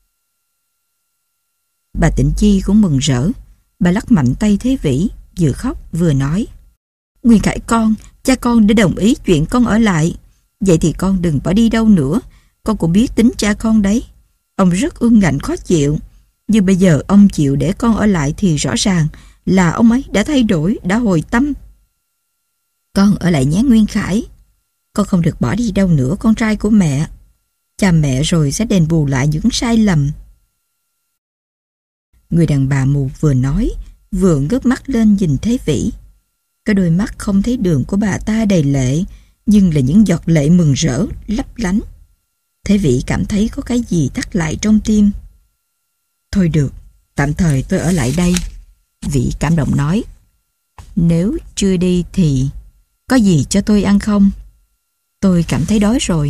Bà Tịnh Chi cũng mừng rỡ. Bà lắc mạnh tay Thế Vĩ, vừa khóc vừa nói. Nguyên Khải con, cha con đã đồng ý chuyện con ở lại. Vậy thì con đừng bỏ đi đâu nữa. Con cũng biết tính cha con đấy. Ông rất ương ngạnh khó chịu. Nhưng bây giờ ông chịu để con ở lại thì rõ ràng là ông ấy đã thay đổi, đã hồi tâm. Con ở lại nhé Nguyên Khải. Con không được bỏ đi đâu nữa, con trai của mẹ. Cha mẹ rồi sẽ đền bù lại những sai lầm. Người đàn bà mù vừa nói, vừa ngước mắt lên nhìn Thế Vĩ. Cái đôi mắt không thấy đường của bà ta đầy lệ, nhưng là những giọt lệ mừng rỡ, lấp lánh. Thế Vĩ cảm thấy có cái gì thắt lại trong tim. Thôi được, tạm thời tôi ở lại đây. Vĩ cảm động nói. Nếu chưa đi thì có gì cho tôi ăn không? Tôi cảm thấy đói rồi.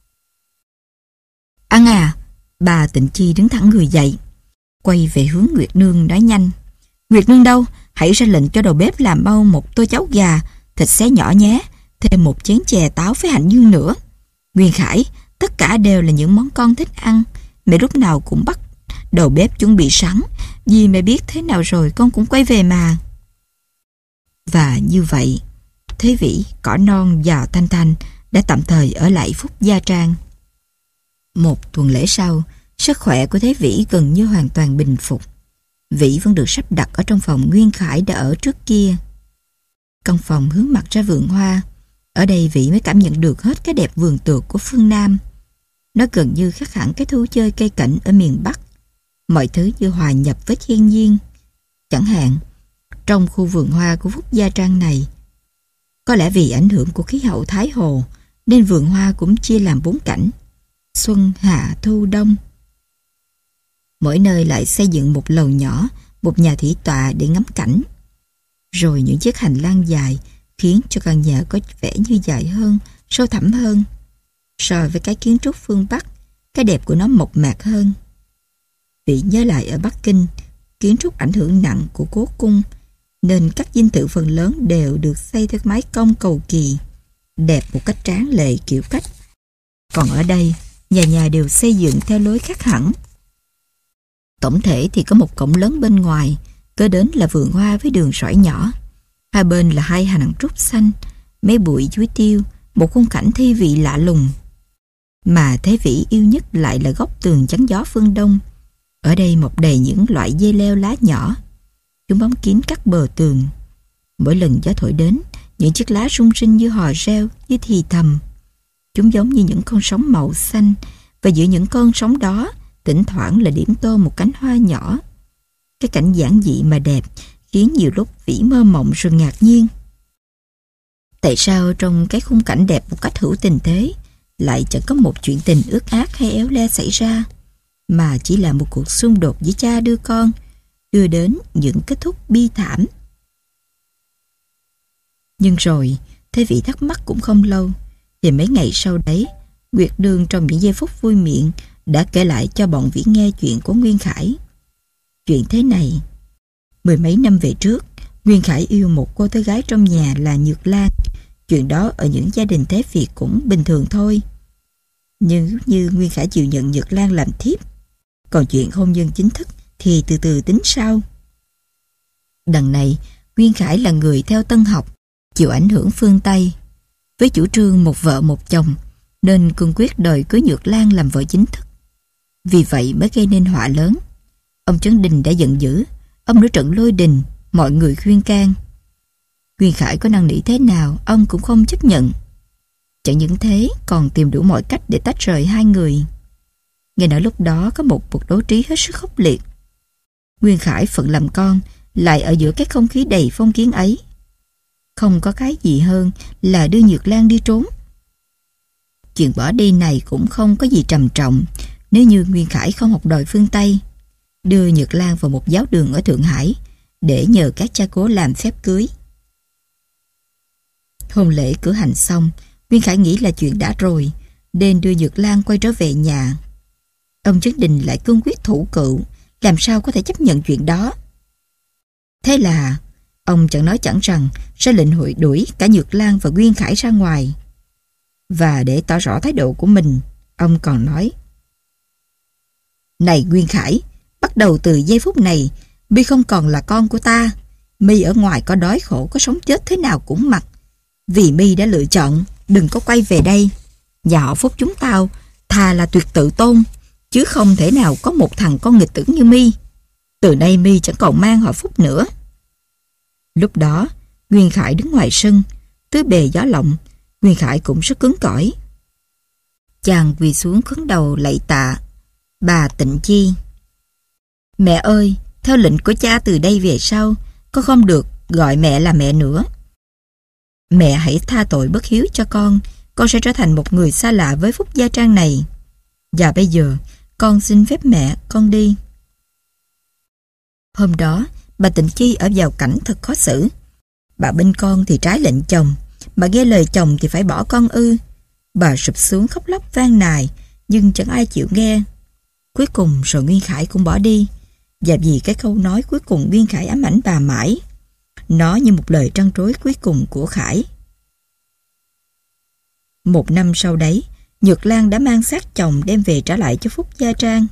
Ăn à? Bà Tịnh Chi đứng thẳng người dậy, quay về hướng Nguyệt Nương nói nhanh. Nguyệt Nương đâu? Hãy ra lệnh cho đầu bếp làm mau một tô cháo gà, thịt xé nhỏ nhé, thêm một chén chè táo với hạnh nhân nữa. Nguyên Khải, tất cả đều là những món con thích ăn. Mẹ lúc nào cũng bắt đầu bếp chuẩn bị sẵn, vì mẹ biết thế nào rồi con cũng quay về mà. Và như vậy, Thế Vĩ, Cỏ Non và Thanh Thanh đã tạm thời ở lại Phúc Gia Trang. Một tuần lễ sau, sức khỏe của Thế Vĩ gần như hoàn toàn bình phục. Vĩ vẫn được sắp đặt ở trong phòng Nguyên Khải đã ở trước kia. Căn phòng hướng mặt ra vườn hoa. Ở đây Vĩ mới cảm nhận được hết cái đẹp vườn tược của phương Nam. Nó gần như khác hẳn cái thú chơi cây cảnh ở miền Bắc. Mọi thứ như hòa nhập với thiên nhiên. Chẳng hạn, trong khu vườn hoa của Phúc Gia Trang này, có lẽ vì ảnh hưởng của khí hậu Thái Hồ, nên vườn hoa cũng chia làm bốn cảnh: xuân, hạ, thu, đông. Mỗi nơi lại xây dựng một lầu nhỏ, một nhà thủy tọa để ngắm cảnh. Rồi những chiếc hành lang dài khiến cho căn nhà có vẻ như dài hơn, sâu thẳm hơn. So với cái kiến trúc phương Bắc, cái đẹp của nó mộc mạc hơn. Vì nhớ lại ở Bắc Kinh, kiến trúc ảnh hưởng nặng của cố cung, nên các dinh thự phần lớn đều được xây theo mái cong cầu kỳ, đẹp một cách tráng lệ kiểu cách. Còn ở đây, nhà nhà đều xây dựng theo lối khác hẳn. Tổng thể thì có một cổng lớn bên ngoài, kế đến là vườn hoa với đường sỏi nhỏ. Hai bên là hai hàng trúc xanh, mấy bụi chuối tiêu, một khung cảnh thi vị lạ lùng. Mà Thế Vĩ yêu nhất lại là góc tường chắn gió phương Đông. Ở đây mọc đầy những loại dây leo lá nhỏ. Chúng bóng kín các bờ tường. Mỗi lần gió thổi đến, những chiếc lá rung rinh như hò reo, như thì thầm. Chúng giống như những con sóng màu xanh, và giữa những con sóng đó, thỉnh thoảng là điểm tô một cánh hoa nhỏ. Cái cảnh giản dị mà đẹp khiến nhiều lúc Vĩ mơ mộng rồi ngạc nhiên. Tại sao trong cái khung cảnh đẹp một cách hữu tình thế lại chẳng có một chuyện tình ước ác hay éo le xảy ra, mà chỉ là một cuộc xung đột với cha đưa con, đưa đến những kết thúc bi thảm. Nhưng rồi, Thế Vĩ thắc mắc cũng không lâu, thì mấy ngày sau đấy, Nguyệt Nương trong những giây phút vui miệng đã kể lại cho bọn Vĩ nghe chuyện của Nguyên Khải. Chuyện thế này: mười mấy năm về trước, Nguyên Khải yêu một cô tới gái trong nhà là Nhược Lan. Chuyện đó ở những gia đình thế Việt cũng bình thường thôi. Nhưng như Nguyên Khải chịu nhận Nhược Lan làm thiếp, còn chuyện hôn nhân chính thức thì từ từ tính sau. Đằng này, Nguyên Khải là người theo Tân học, chịu ảnh hưởng phương Tây, với chủ trương một vợ một chồng, nên cương quyết đòi cưới Nhược Lan làm vợ chính thức. Vì vậy mới gây nên họa lớn. Ông Trấn Đình đã giận dữ, ông nổi trận lôi đình, mọi người khuyên can. Nguyên Khải có năn nỉ thế nào, ông cũng không chấp nhận. Chẳng những thế, còn tìm đủ mọi cách để tách rời hai người. Nghe nói lúc đó có một cuộc đấu trí hết sức khốc liệt. Nguyên Khải phận làm con, lại ở giữa cái không khí đầy phong kiến ấy. Không có cái gì hơn là đưa Nhược Lan đi trốn. Chuyện bỏ đi này cũng không có gì trầm trọng nếu như Nguyên Khải không học đòi phương Tây, đưa Nhược Lan vào một giáo đường ở Thượng Hải để nhờ các cha cố làm phép cưới. Hôn lễ cử hành xong, Nguyên Khải nghĩ là chuyện đã rồi, nên đưa Nhược Lan quay trở về nhà. Ông Trấn Đình lại cương quyết thủ cự, làm sao có thể chấp nhận chuyện đó. Thế là ông chẳng nói chẳng rằng sẽ lệnh hội đuổi cả Nhược Lan và Nguyên Khải ra ngoài. Và để tỏ rõ thái độ của mình, ông còn nói: Này Nguyên Khải, bắt đầu từ giây phút này, mi không còn là con của ta. Mi ở ngoài có đói khổ, có sống chết thế nào cũng mặc. Vì mi đã lựa chọn đừng có quay về đây, Nhà họ Phúc chúng tao thà là tuyệt tự tôn, chứ không thể nào có một thằng con nghịch tử như Mi. Từ nay Mi chẳng còn mang họ Phúc nữa. Lúc đó, Nguyên Khải đứng ngoài sân, tứ bề gió lộng. Nguyên Khải cũng rất cứng cỏi. Chàng quỳ xuống khấn đầu lạy tạ bà Tịnh Chi. Mẹ ơi, theo lệnh của cha từ đây về sau, con không được gọi mẹ là mẹ nữa. Mẹ hãy tha tội bất hiếu cho con, con sẽ trở thành một người xa lạ với Phúc gia trang này. Và bây giờ, con xin phép mẹ, con đi. Hôm đó, bà Tịnh Chi ở vào cảnh thật khó xử. Bà bên con thì trái lệnh chồng, bà nghe lời chồng thì phải bỏ con ư. Bà sụp xuống khóc lóc van nài, nhưng chẳng ai chịu nghe. Cuối cùng rồi Nguyên Khải cũng bỏ đi. Và vì cái câu nói cuối cùng Nguyên Khải ám ảnh bà mãi. Nó như một lời trăn trối cuối cùng của Khải. Một năm sau đấy, Nhược Lan đã mang xác chồng đem về trả lại cho Phúc gia trang.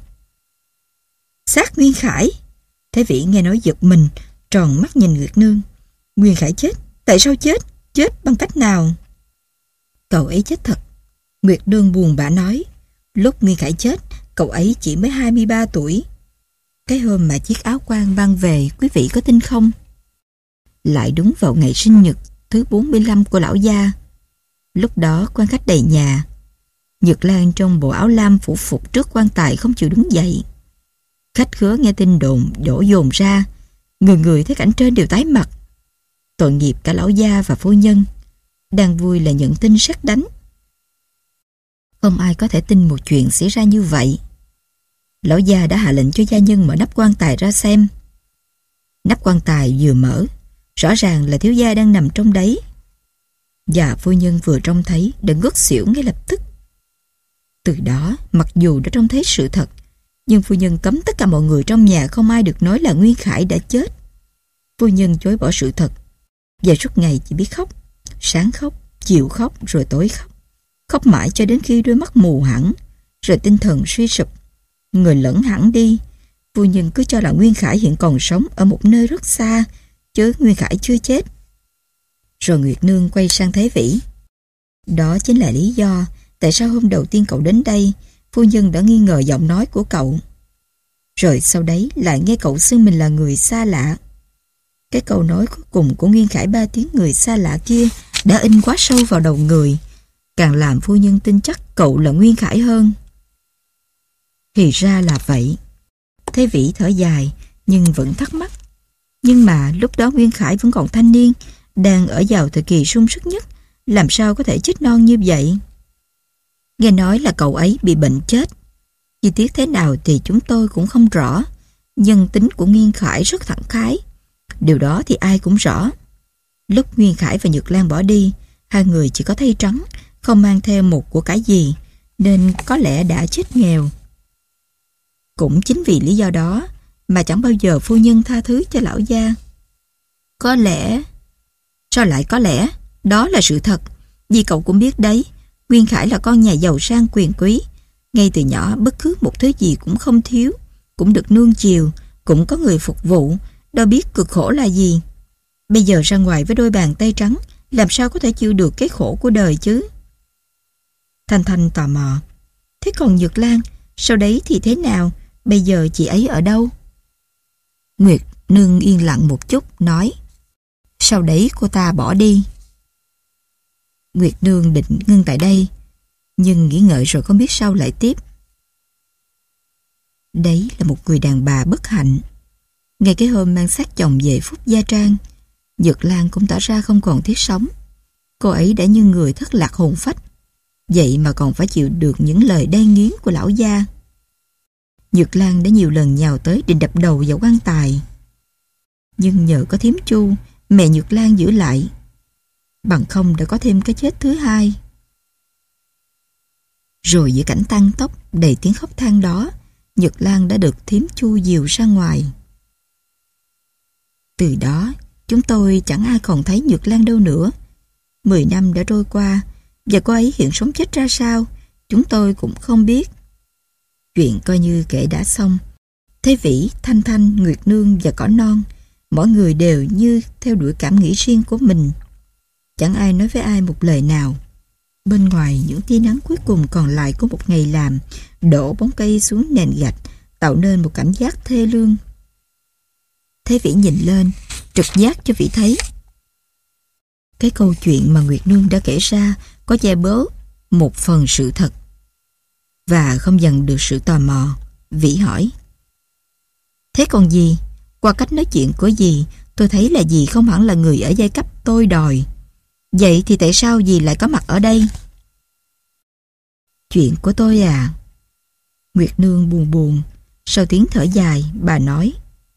Xác Nguyên Khải? Thế Vĩ nghe nói giật mình, tròn mắt nhìn Nguyệt Nương. Nguyên Khải chết? Tại sao chết? Chết bằng cách nào? Cậu ấy chết thật. Nguyệt Nương buồn bã nói. Lúc Nguyên Khải chết, cậu ấy chỉ mới hai mươi ba tuổi. Cái hôm mà chiếc áo quan mang về, quý vị có tin không? Lại đúng vào ngày sinh nhật thứ bốn mươi lăm của lão gia. Lúc đó quan khách đầy nhà. Nhược Lan trong bộ áo lam phủ phục trước quan tài không chịu đứng dậy. Khách khứa nghe tin đồn đổ dồn ra. Người người thấy cảnh trên đều tái mặt. Tội nghiệp cả lão gia và phu nhân. Đang vui là nhận tin sét đánh. Không ai có thể tin một chuyện xảy ra như vậy. Lão gia đã hạ lệnh cho gia nhân mở nắp quan tài ra xem. Nắp quan tài vừa mở, rõ ràng là thiếu gia đang nằm trong đấy. Và phu nhân vừa trông thấy đã ngất xỉu ngay lập tức. Từ đó, mặc dù đã trông thấy sự thật, nhưng phu nhân cấm tất cả mọi người trong nhà không ai được nói là Nguyên Khải đã chết. Phu nhân chối bỏ sự thật, và suốt ngày chỉ biết khóc. Sáng khóc, chiều khóc, rồi tối khóc. Khóc mãi cho đến khi đôi mắt mù hẳn, rồi tinh thần suy sụp. Người lẫn hẳn đi. Phu nhân cứ cho là Nguyên Khải hiện còn sống ở một nơi rất xa, chứ Nguyên Khải chưa chết. Rồi Nguyệt Nương quay sang Thế Vĩ. Đó chính là lý do tại sao hôm đầu tiên cậu đến đây, phu nhân đã nghi ngờ giọng nói của cậu. Rồi sau đấy lại nghe cậu xưng mình là người xa lạ. Cái câu nói cuối cùng của Nguyên Khải ba tiếng người xa lạ kia đã in quá sâu vào đầu người, càng làm phu nhân tin chắc cậu là Nguyên Khải hơn. Thì ra là vậy. Thế Vĩ thở dài, nhưng vẫn thắc mắc. Nhưng mà lúc đó Nguyên Khải vẫn còn thanh niên, đang ở vào thời kỳ sung sức nhất, làm sao có thể chết non như vậy? Nghe nói là cậu ấy bị bệnh chết. Chi tiết thế nào thì chúng tôi cũng không rõ. Nhân tính của Nguyên Khải rất thẳng khái. Điều đó thì ai cũng rõ. Lúc Nguyên Khải và Nhược Lan bỏ đi, hai người chỉ có thay trắng, không mang theo một của cái gì, nên có lẽ đã chết nghèo. Cũng chính vì lý do đó mà chẳng bao giờ phu nhân tha thứ cho lão gia. Có lẽ... Sao lại có lẽ? Đó là sự thật. Vì cậu cũng biết đấy, Nguyên Khải là con nhà giàu sang quyền quý. Ngay từ nhỏ bất cứ một thứ gì cũng không thiếu, cũng được nuông chiều, cũng có người phục vụ, đâu biết cực khổ là gì. Bây giờ ra ngoài với đôi bàn tay trắng, làm sao có thể chịu được cái khổ của đời chứ? Thanh Thanh tò mò. Thế còn Nhược Lan, sau đấy thì thế nào? Bây giờ chị ấy ở đâu? Nguyệt Nương yên lặng một chút, nói. Sau đấy cô ta bỏ đi. Nguyệt Nương định ngưng tại đây, nhưng nghĩ ngợi rồi không biết sao lại tiếp. Đấy là một người đàn bà bất hạnh. Ngay cái hôm mang xác chồng về Phúc gia trang, Nhược Lan cũng tỏ ra không còn thiết sống. Cô ấy đã như người thất lạc hồn phách, vậy mà còn phải chịu được những lời đay nghiến của lão gia. Nhược Lan đã nhiều lần nhào tới định đập đầu vào quan tài, nhưng nhờ có thím Chu, mẹ Nhược Lan giữ lại, bằng không đã có thêm cái chết thứ hai. Rồi giữa cảnh tang tóc đầy tiếng khóc than đó, Nhược Lan đã được thím Chu dìu ra ngoài. Từ đó, chúng tôi chẳng ai còn thấy Nhược Lan đâu nữa. Mười năm đã trôi qua, và cô ấy hiện sống chết ra sao, chúng tôi cũng không biết. Chuyện coi như kể đã xong. Thế Vĩ, Thanh Thanh, Nguyệt Nương và Cỏ Non, mỗi người đều như theo đuổi cảm nghĩ riêng của mình. Chẳng ai nói với ai một lời nào. Bên ngoài những tia nắng cuối cùng còn lại của một ngày làm đổ bóng cây xuống nền gạch, tạo nên một cảm giác thê lương. Thế Vĩ nhìn lên, trực giác cho Vĩ thấy cái câu chuyện mà Nguyệt Nương đã kể ra có che bớ một phần sự thật. Và không dần được sự tò mò, Vĩ hỏi: thế còn gì? Qua cách nói chuyện của dì, tôi thấy là dì không hẳn là người ở giai cấp tôi đòi. Vậy thì tại sao dì lại có mặt ở đây? Chuyện của tôi à? Nguyệt Nương buồn buồn, sau tiếng thở dài, bà nói: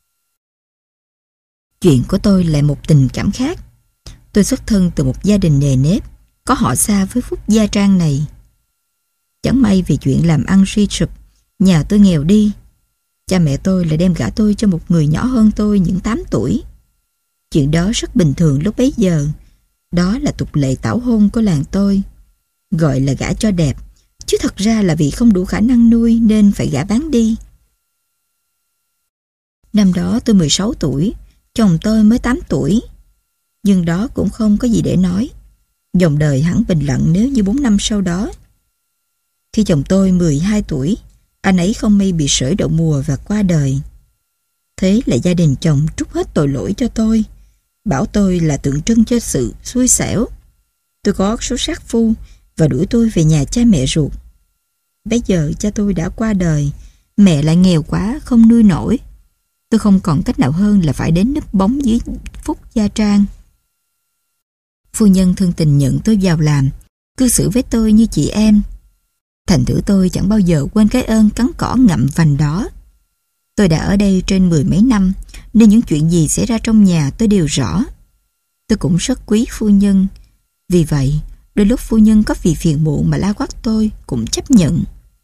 chuyện của tôi lại một tình cảm khác. Tôi xuất thân từ một gia đình nề nếp, có họ xa với Phúc Gia Trang này. Chẳng may vì chuyện làm ăn suy sụp, nhà tôi nghèo đi. Cha mẹ tôi lại đem gả tôi cho một người nhỏ hơn tôi những tám tuổi. Chuyện đó rất bình thường lúc bấy giờ. Đó là tục lệ tảo hôn của làng tôi. Gọi là gả cho đẹp, chứ thật ra là vì không đủ khả năng nuôi nên phải gả bán đi. Năm đó tôi mười sáu tuổi, chồng tôi mới tám tuổi. Nhưng đó cũng không có gì để nói. Dòng đời hẳn bình lặng nếu như bốn năm sau đó. Khi chồng tôi mười hai tuổi, anh ấy không may bị sởi đậu mùa và qua đời. Thế là gia đình chồng trút hết tội lỗi cho tôi, bảo tôi là tượng trưng cho sự xui xẻo. Tôi có số sát phu và đuổi tôi về nhà cha mẹ ruột. Bây giờ cha tôi đã qua đời, mẹ lại nghèo quá không nuôi nổi. Tôi không còn cách nào hơn là phải đến núp bóng dưới Phúc Gia Trang. Phu nhân thương tình nhận tôi vào làm, cư xử với tôi như chị em. Thành thử tôi chẳng bao giờ quên cái ơn cắn cỏ ngậm vành đó. Tôi đã ở đây trên mười mấy năm, nên những chuyện gì xảy ra trong nhà tôi đều rõ. Tôi cũng rất quý phu nhân. Vì vậy, đôi lúc phu nhân có vì phiền muộn mà la quát tôi cũng chấp nhận.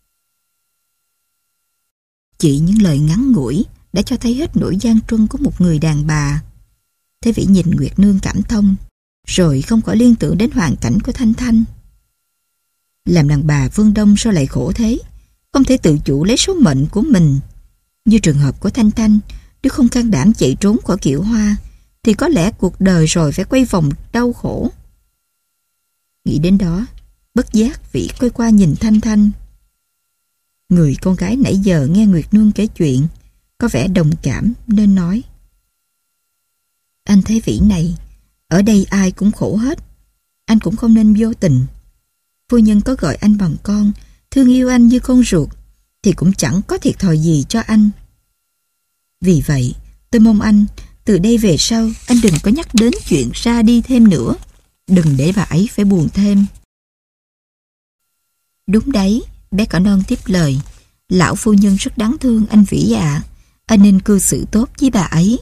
Chỉ những lời ngắn ngủi đã cho thấy hết nỗi gian truân của một người đàn bà. Thế Vĩ nhìn Nguyệt Nương cảm thông, rồi không khỏi liên tưởng đến hoàn cảnh của Thanh Thanh. Làm đàn bà phương Đông sao lại khổ thế, không thể tự chủ lấy số mệnh của mình. Như trường hợp của Thanh Thanh, nếu không can đảm chạy trốn khỏi Kiệu Hoa, thì có lẽ cuộc đời rồi phải quay vòng đau khổ. Nghĩ đến đó, bất giác Vĩ quay qua nhìn Thanh Thanh. Người con gái nãy giờ nghe Nguyệt Nương kể chuyện, có vẻ đồng cảm nên nói: anh thấy Vĩ này, ở đây ai cũng khổ hết. Anh cũng không nên vô tình. Phu nhân có gọi anh bằng con, thương yêu anh như con ruột, thì cũng chẳng có thiệt thòi gì cho anh. Vì vậy, tôi mong anh, từ đây về sau, anh đừng có nhắc đến chuyện ra đi thêm nữa. Đừng để bà ấy phải buồn thêm. Đúng đấy, bé cỏ non tiếp lời. Lão phu nhân rất đáng thương anh Vĩ ạ. Anh nên cư xử tốt với bà ấy.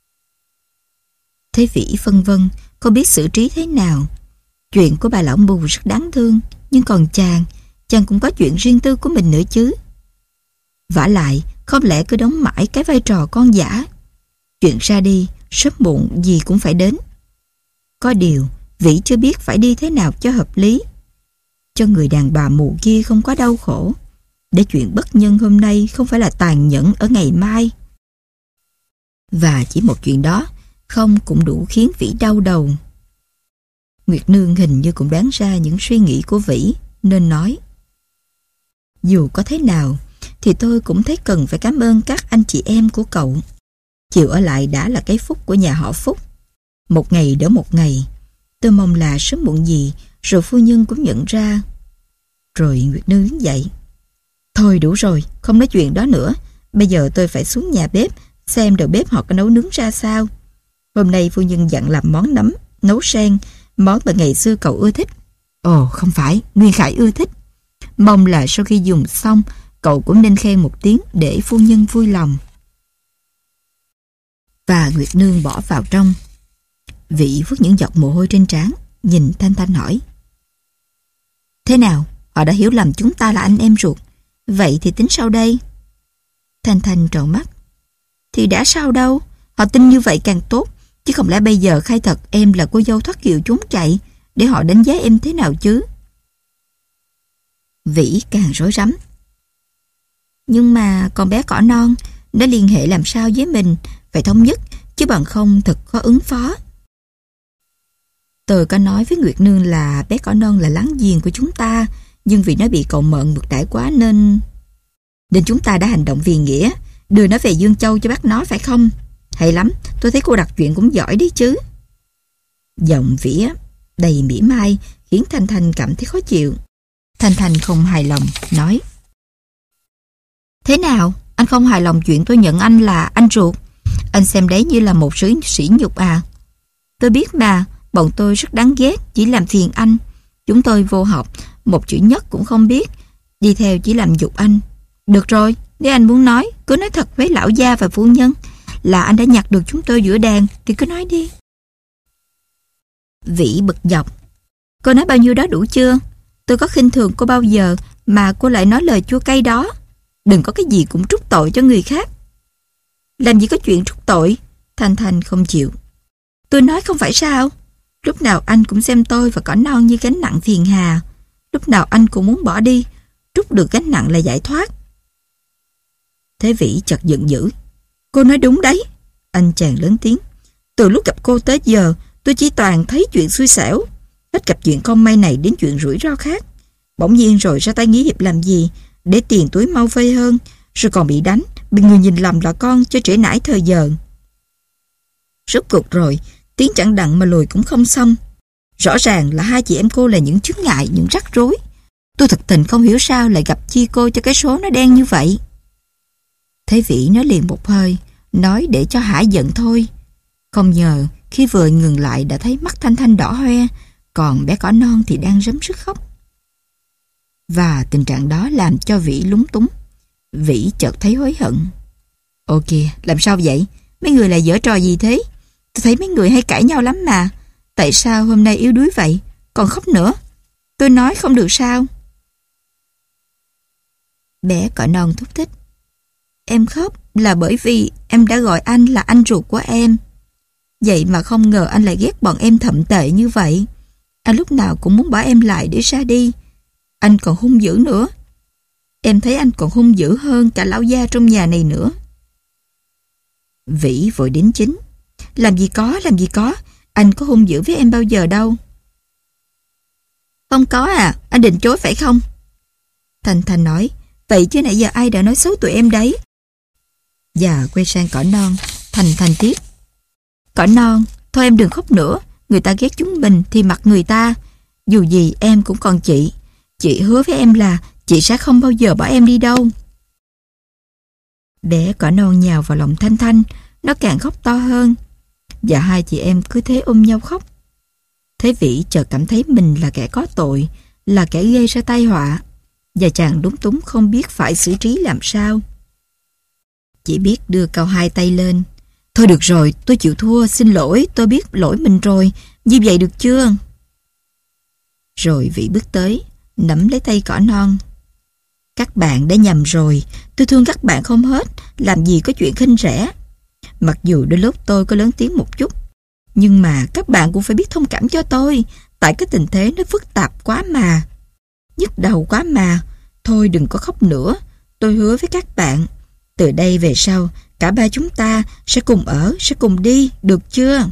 Thế Vĩ phân vân, không biết xử trí thế nào. Chuyện của bà lão mù rất đáng thương, nhưng còn chàng, chàng cũng có chuyện riêng tư của mình nữa chứ. Vả lại, không lẽ cứ đóng mãi cái vai trò con giả. Chuyện ra đi, sớm muộn gì cũng phải đến. Có điều, Vĩ chưa biết phải đi thế nào cho hợp lý. Cho người đàn bà mù kia không có đau khổ, để chuyện bất nhân hôm nay không phải là tàn nhẫn ở ngày mai. Và chỉ một chuyện đó không cũng đủ khiến Vĩ đau đầu. Nguyệt Nương hình như cũng đoán ra những suy nghĩ của Vĩ, nên nói: dù có thế nào thì tôi cũng thấy cần phải cảm ơn các anh chị em của cậu. Chịu ở lại đã là cái phúc của nhà họ Phúc. Một ngày đỡ một ngày. Tôi mong là sớm muộn gì rồi phu nhân cũng nhận ra. Rồi Nguyệt Nương đứng dậy: thôi đủ rồi, không nói chuyện đó nữa. Bây giờ tôi phải xuống nhà bếp xem đầu bếp họ có nấu nướng ra sao. Hôm nay phu nhân dặn làm món nấm, nấu sen, món mà ngày xưa cậu ưa thích. Ồ không phải, Nguyên Khải ưa thích. Mong là sau khi dùng xong, cậu cũng nên khen một tiếng để phu nhân vui lòng. Và Nguyệt Nương bỏ vào trong. Vĩ vuốt những giọt mồ hôi trên trán, nhìn Thanh Thanh hỏi: thế nào, họ đã hiểu lầm chúng ta là anh em ruột, vậy thì tính sao đây? Thanh Thanh trợn mắt: thì đã sao đâu, họ tin như vậy càng tốt, chứ không lẽ bây giờ khai thật em là cô dâu thoát kiệu trốn chạy, để họ đánh giá em thế nào chứ? Vĩ càng rối rắm. Nhưng mà con bé cỏ non, nó liên hệ làm sao với mình, phải thống nhất, chứ bằng không thật khó ứng phó. Tôi có nói với Nguyệt Nương là bé cỏ non là láng giềng của chúng ta, nhưng vì nó bị cậu Mận ngược đãi quá nên... Nên chúng ta đã hành động vì nghĩa, đưa nó về Dương Châu cho bác nó, phải không? Hay lắm, tôi thấy cô đặt chuyện cũng giỏi đấy chứ. Giọng Vĩ đầy mỉa mai khiến Thanh Thanh cảm thấy khó chịu. Thanh Thanh không hài lòng, nói: Thế nào? Anh không hài lòng chuyện tôi nhận anh là anh ruột? Anh xem đấy như là một sự sỉ nhục à? Tôi biết mà, bọn tôi rất đáng ghét, chỉ làm phiền anh. Chúng tôi vô học, một chữ nhất cũng không biết, đi theo chỉ làm nhục anh. Được rồi, nếu anh muốn nói, cứ nói thật với lão gia và phu nhân là anh đã nhặt được chúng tôi giữa đàn, thì cứ nói đi. Vĩ bực dọc: Cô nói bao nhiêu đó đủ chưa? Tôi có khinh thường cô bao giờ mà cô lại nói lời chua cay đó? Đừng có cái gì cũng trút tội cho người khác. Làm gì có chuyện trút tội? Thanh Thanh không chịu. Tôi nói không phải sao? Lúc nào anh cũng xem tôi và cỏ non như gánh nặng phiền hà. Lúc nào anh cũng muốn bỏ đi, trút được gánh nặng là giải thoát. Thế Vĩ chợt giận dữ: Cô nói đúng đấy. Anh chàng lớn tiếng: Từ lúc gặp cô tới giờ, tôi chỉ toàn thấy chuyện xui xẻo. Hết gặp chuyện không may này đến chuyện rủi ro khác. Bỗng nhiên rồi ra tay nghĩa hiệp làm gì? Để tiền túi mau vây hơn, rồi còn bị đánh, bị người nhìn lầm là con cho trễ nải thời giờ. Rốt cuộc rồi, tiếng chẳng đặng mà lùi cũng không xong. Rõ ràng là hai chị em cô là những chướng ngại, những rắc rối. Tôi thật tình không hiểu sao lại gặp chi cô cho cái số nó đen như vậy. Thế Vĩ nói liền một hơi, nói để cho hả giận thôi. Không ngờ khi vừa ngừng lại đã thấy mắt Thanh Thanh đỏ hoe, còn bé cỏ non thì đang rấm rứt khóc. Và tình trạng đó làm cho Vĩ lúng túng. Vĩ chợt thấy hối hận. Ồ kìa, làm sao vậy? Mấy người lại giở trò gì thế? Tôi thấy mấy người hay cãi nhau lắm mà. Tại sao hôm nay yếu đuối vậy? Còn khóc nữa. Tôi nói không được sao? Bé cỏ non thúc thích. Em khóc là bởi vì em đã gọi anh là anh ruột của em. Vậy mà không ngờ anh lại ghét bọn em thậm tệ như vậy. Anh lúc nào cũng muốn bỏ em lại để ra đi. Anh còn hung dữ nữa. Em thấy anh còn hung dữ hơn cả lão gia trong nhà này nữa. Vĩ vội đính chính. Làm gì có, làm gì có. Anh có hung dữ với em bao giờ đâu. Không có à, anh định chối phải không? Thanh Thanh nói. Vậy chứ nãy giờ ai đã nói xấu tụi em đấy? Và quay sang cỏ non, Thanh Thanh tiếp. Cỏ non, thôi em đừng khóc nữa. Người ta ghét chúng mình thì mặc người ta. Dù gì em cũng còn chị. Chị hứa với em là chị sẽ không bao giờ bỏ em đi đâu. Bé cỏ non nhào vào lòng Thanh Thanh. Nó càng khóc to hơn. Và hai chị em cứ thế ôm nhau khóc. Thế Vĩ chợt cảm thấy mình là kẻ có tội, là kẻ gây ra tai họa. Và chàng lúng túng không biết phải xử trí làm sao. Chỉ biết đưa cao hai tay lên. Thôi được rồi, tôi chịu thua, xin lỗi, tôi biết lỗi mình rồi. Như vậy được chưa? Rồi Vĩ bước tới, nắm lấy tay cỏ non. Các bạn đã nhầm rồi, tôi thương các bạn không hết, làm gì có chuyện khinh rẻ. Mặc dù đôi lúc tôi có lớn tiếng một chút, nhưng mà các bạn cũng phải biết thông cảm cho tôi, tại cái tình thế nó phức tạp quá mà. Nhức đầu quá mà. Thôi đừng có khóc nữa. Tôi hứa với các bạn, từ đây về sau, cả ba chúng ta sẽ cùng ở, sẽ cùng đi, được chưa?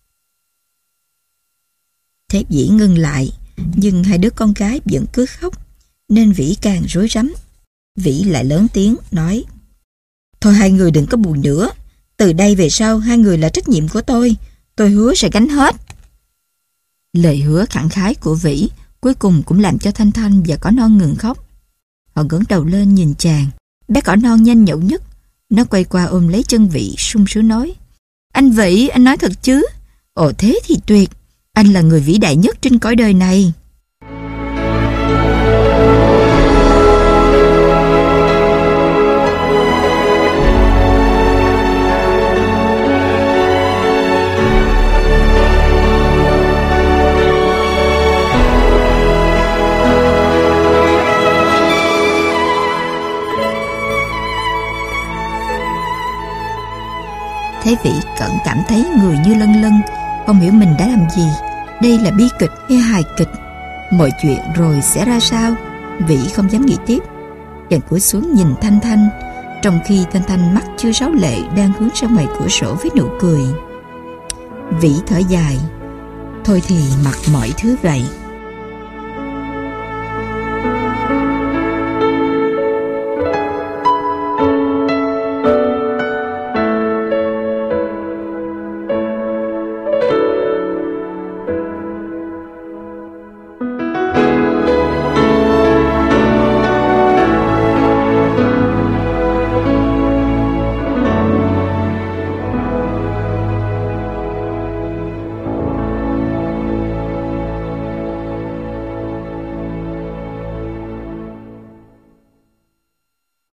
Thế Vĩ ngưng lại, nhưng hai đứa con gái vẫn cứ khóc, nên Vĩ càng rối rắm. Vĩ lại lớn tiếng, nói. Thôi hai người đừng có buồn nữa. Từ đây về sau, hai người là trách nhiệm của tôi. Tôi hứa sẽ gánh hết. Lời hứa khẳng khái của Vĩ cuối cùng cũng làm cho Thanh Thanh và cỏ non ngừng khóc. Họ ngẩng đầu lên nhìn chàng. Bé cỏ non nhanh nhậu nhất. Nó quay qua ôm lấy chân Vĩ, sung sướng nói. Anh Vĩ, anh nói thật chứ? Ồ thế thì tuyệt. Anh là người vĩ đại nhất trên cõi đời này. Thế Vĩ cẩn cảm thấy người như lân lân, không hiểu mình đã làm gì. Đây là bi kịch hay hài kịch? Mọi chuyện rồi sẽ ra sao? Vĩ không dám nghĩ tiếp. Chàng cúi xuống nhìn Thanh Thanh, trong khi Thanh Thanh mắt chưa ráo lệ đang hướng ra ngoài cửa sổ với nụ cười. Vĩ thở dài. Thôi thì mặc mọi thứ vậy.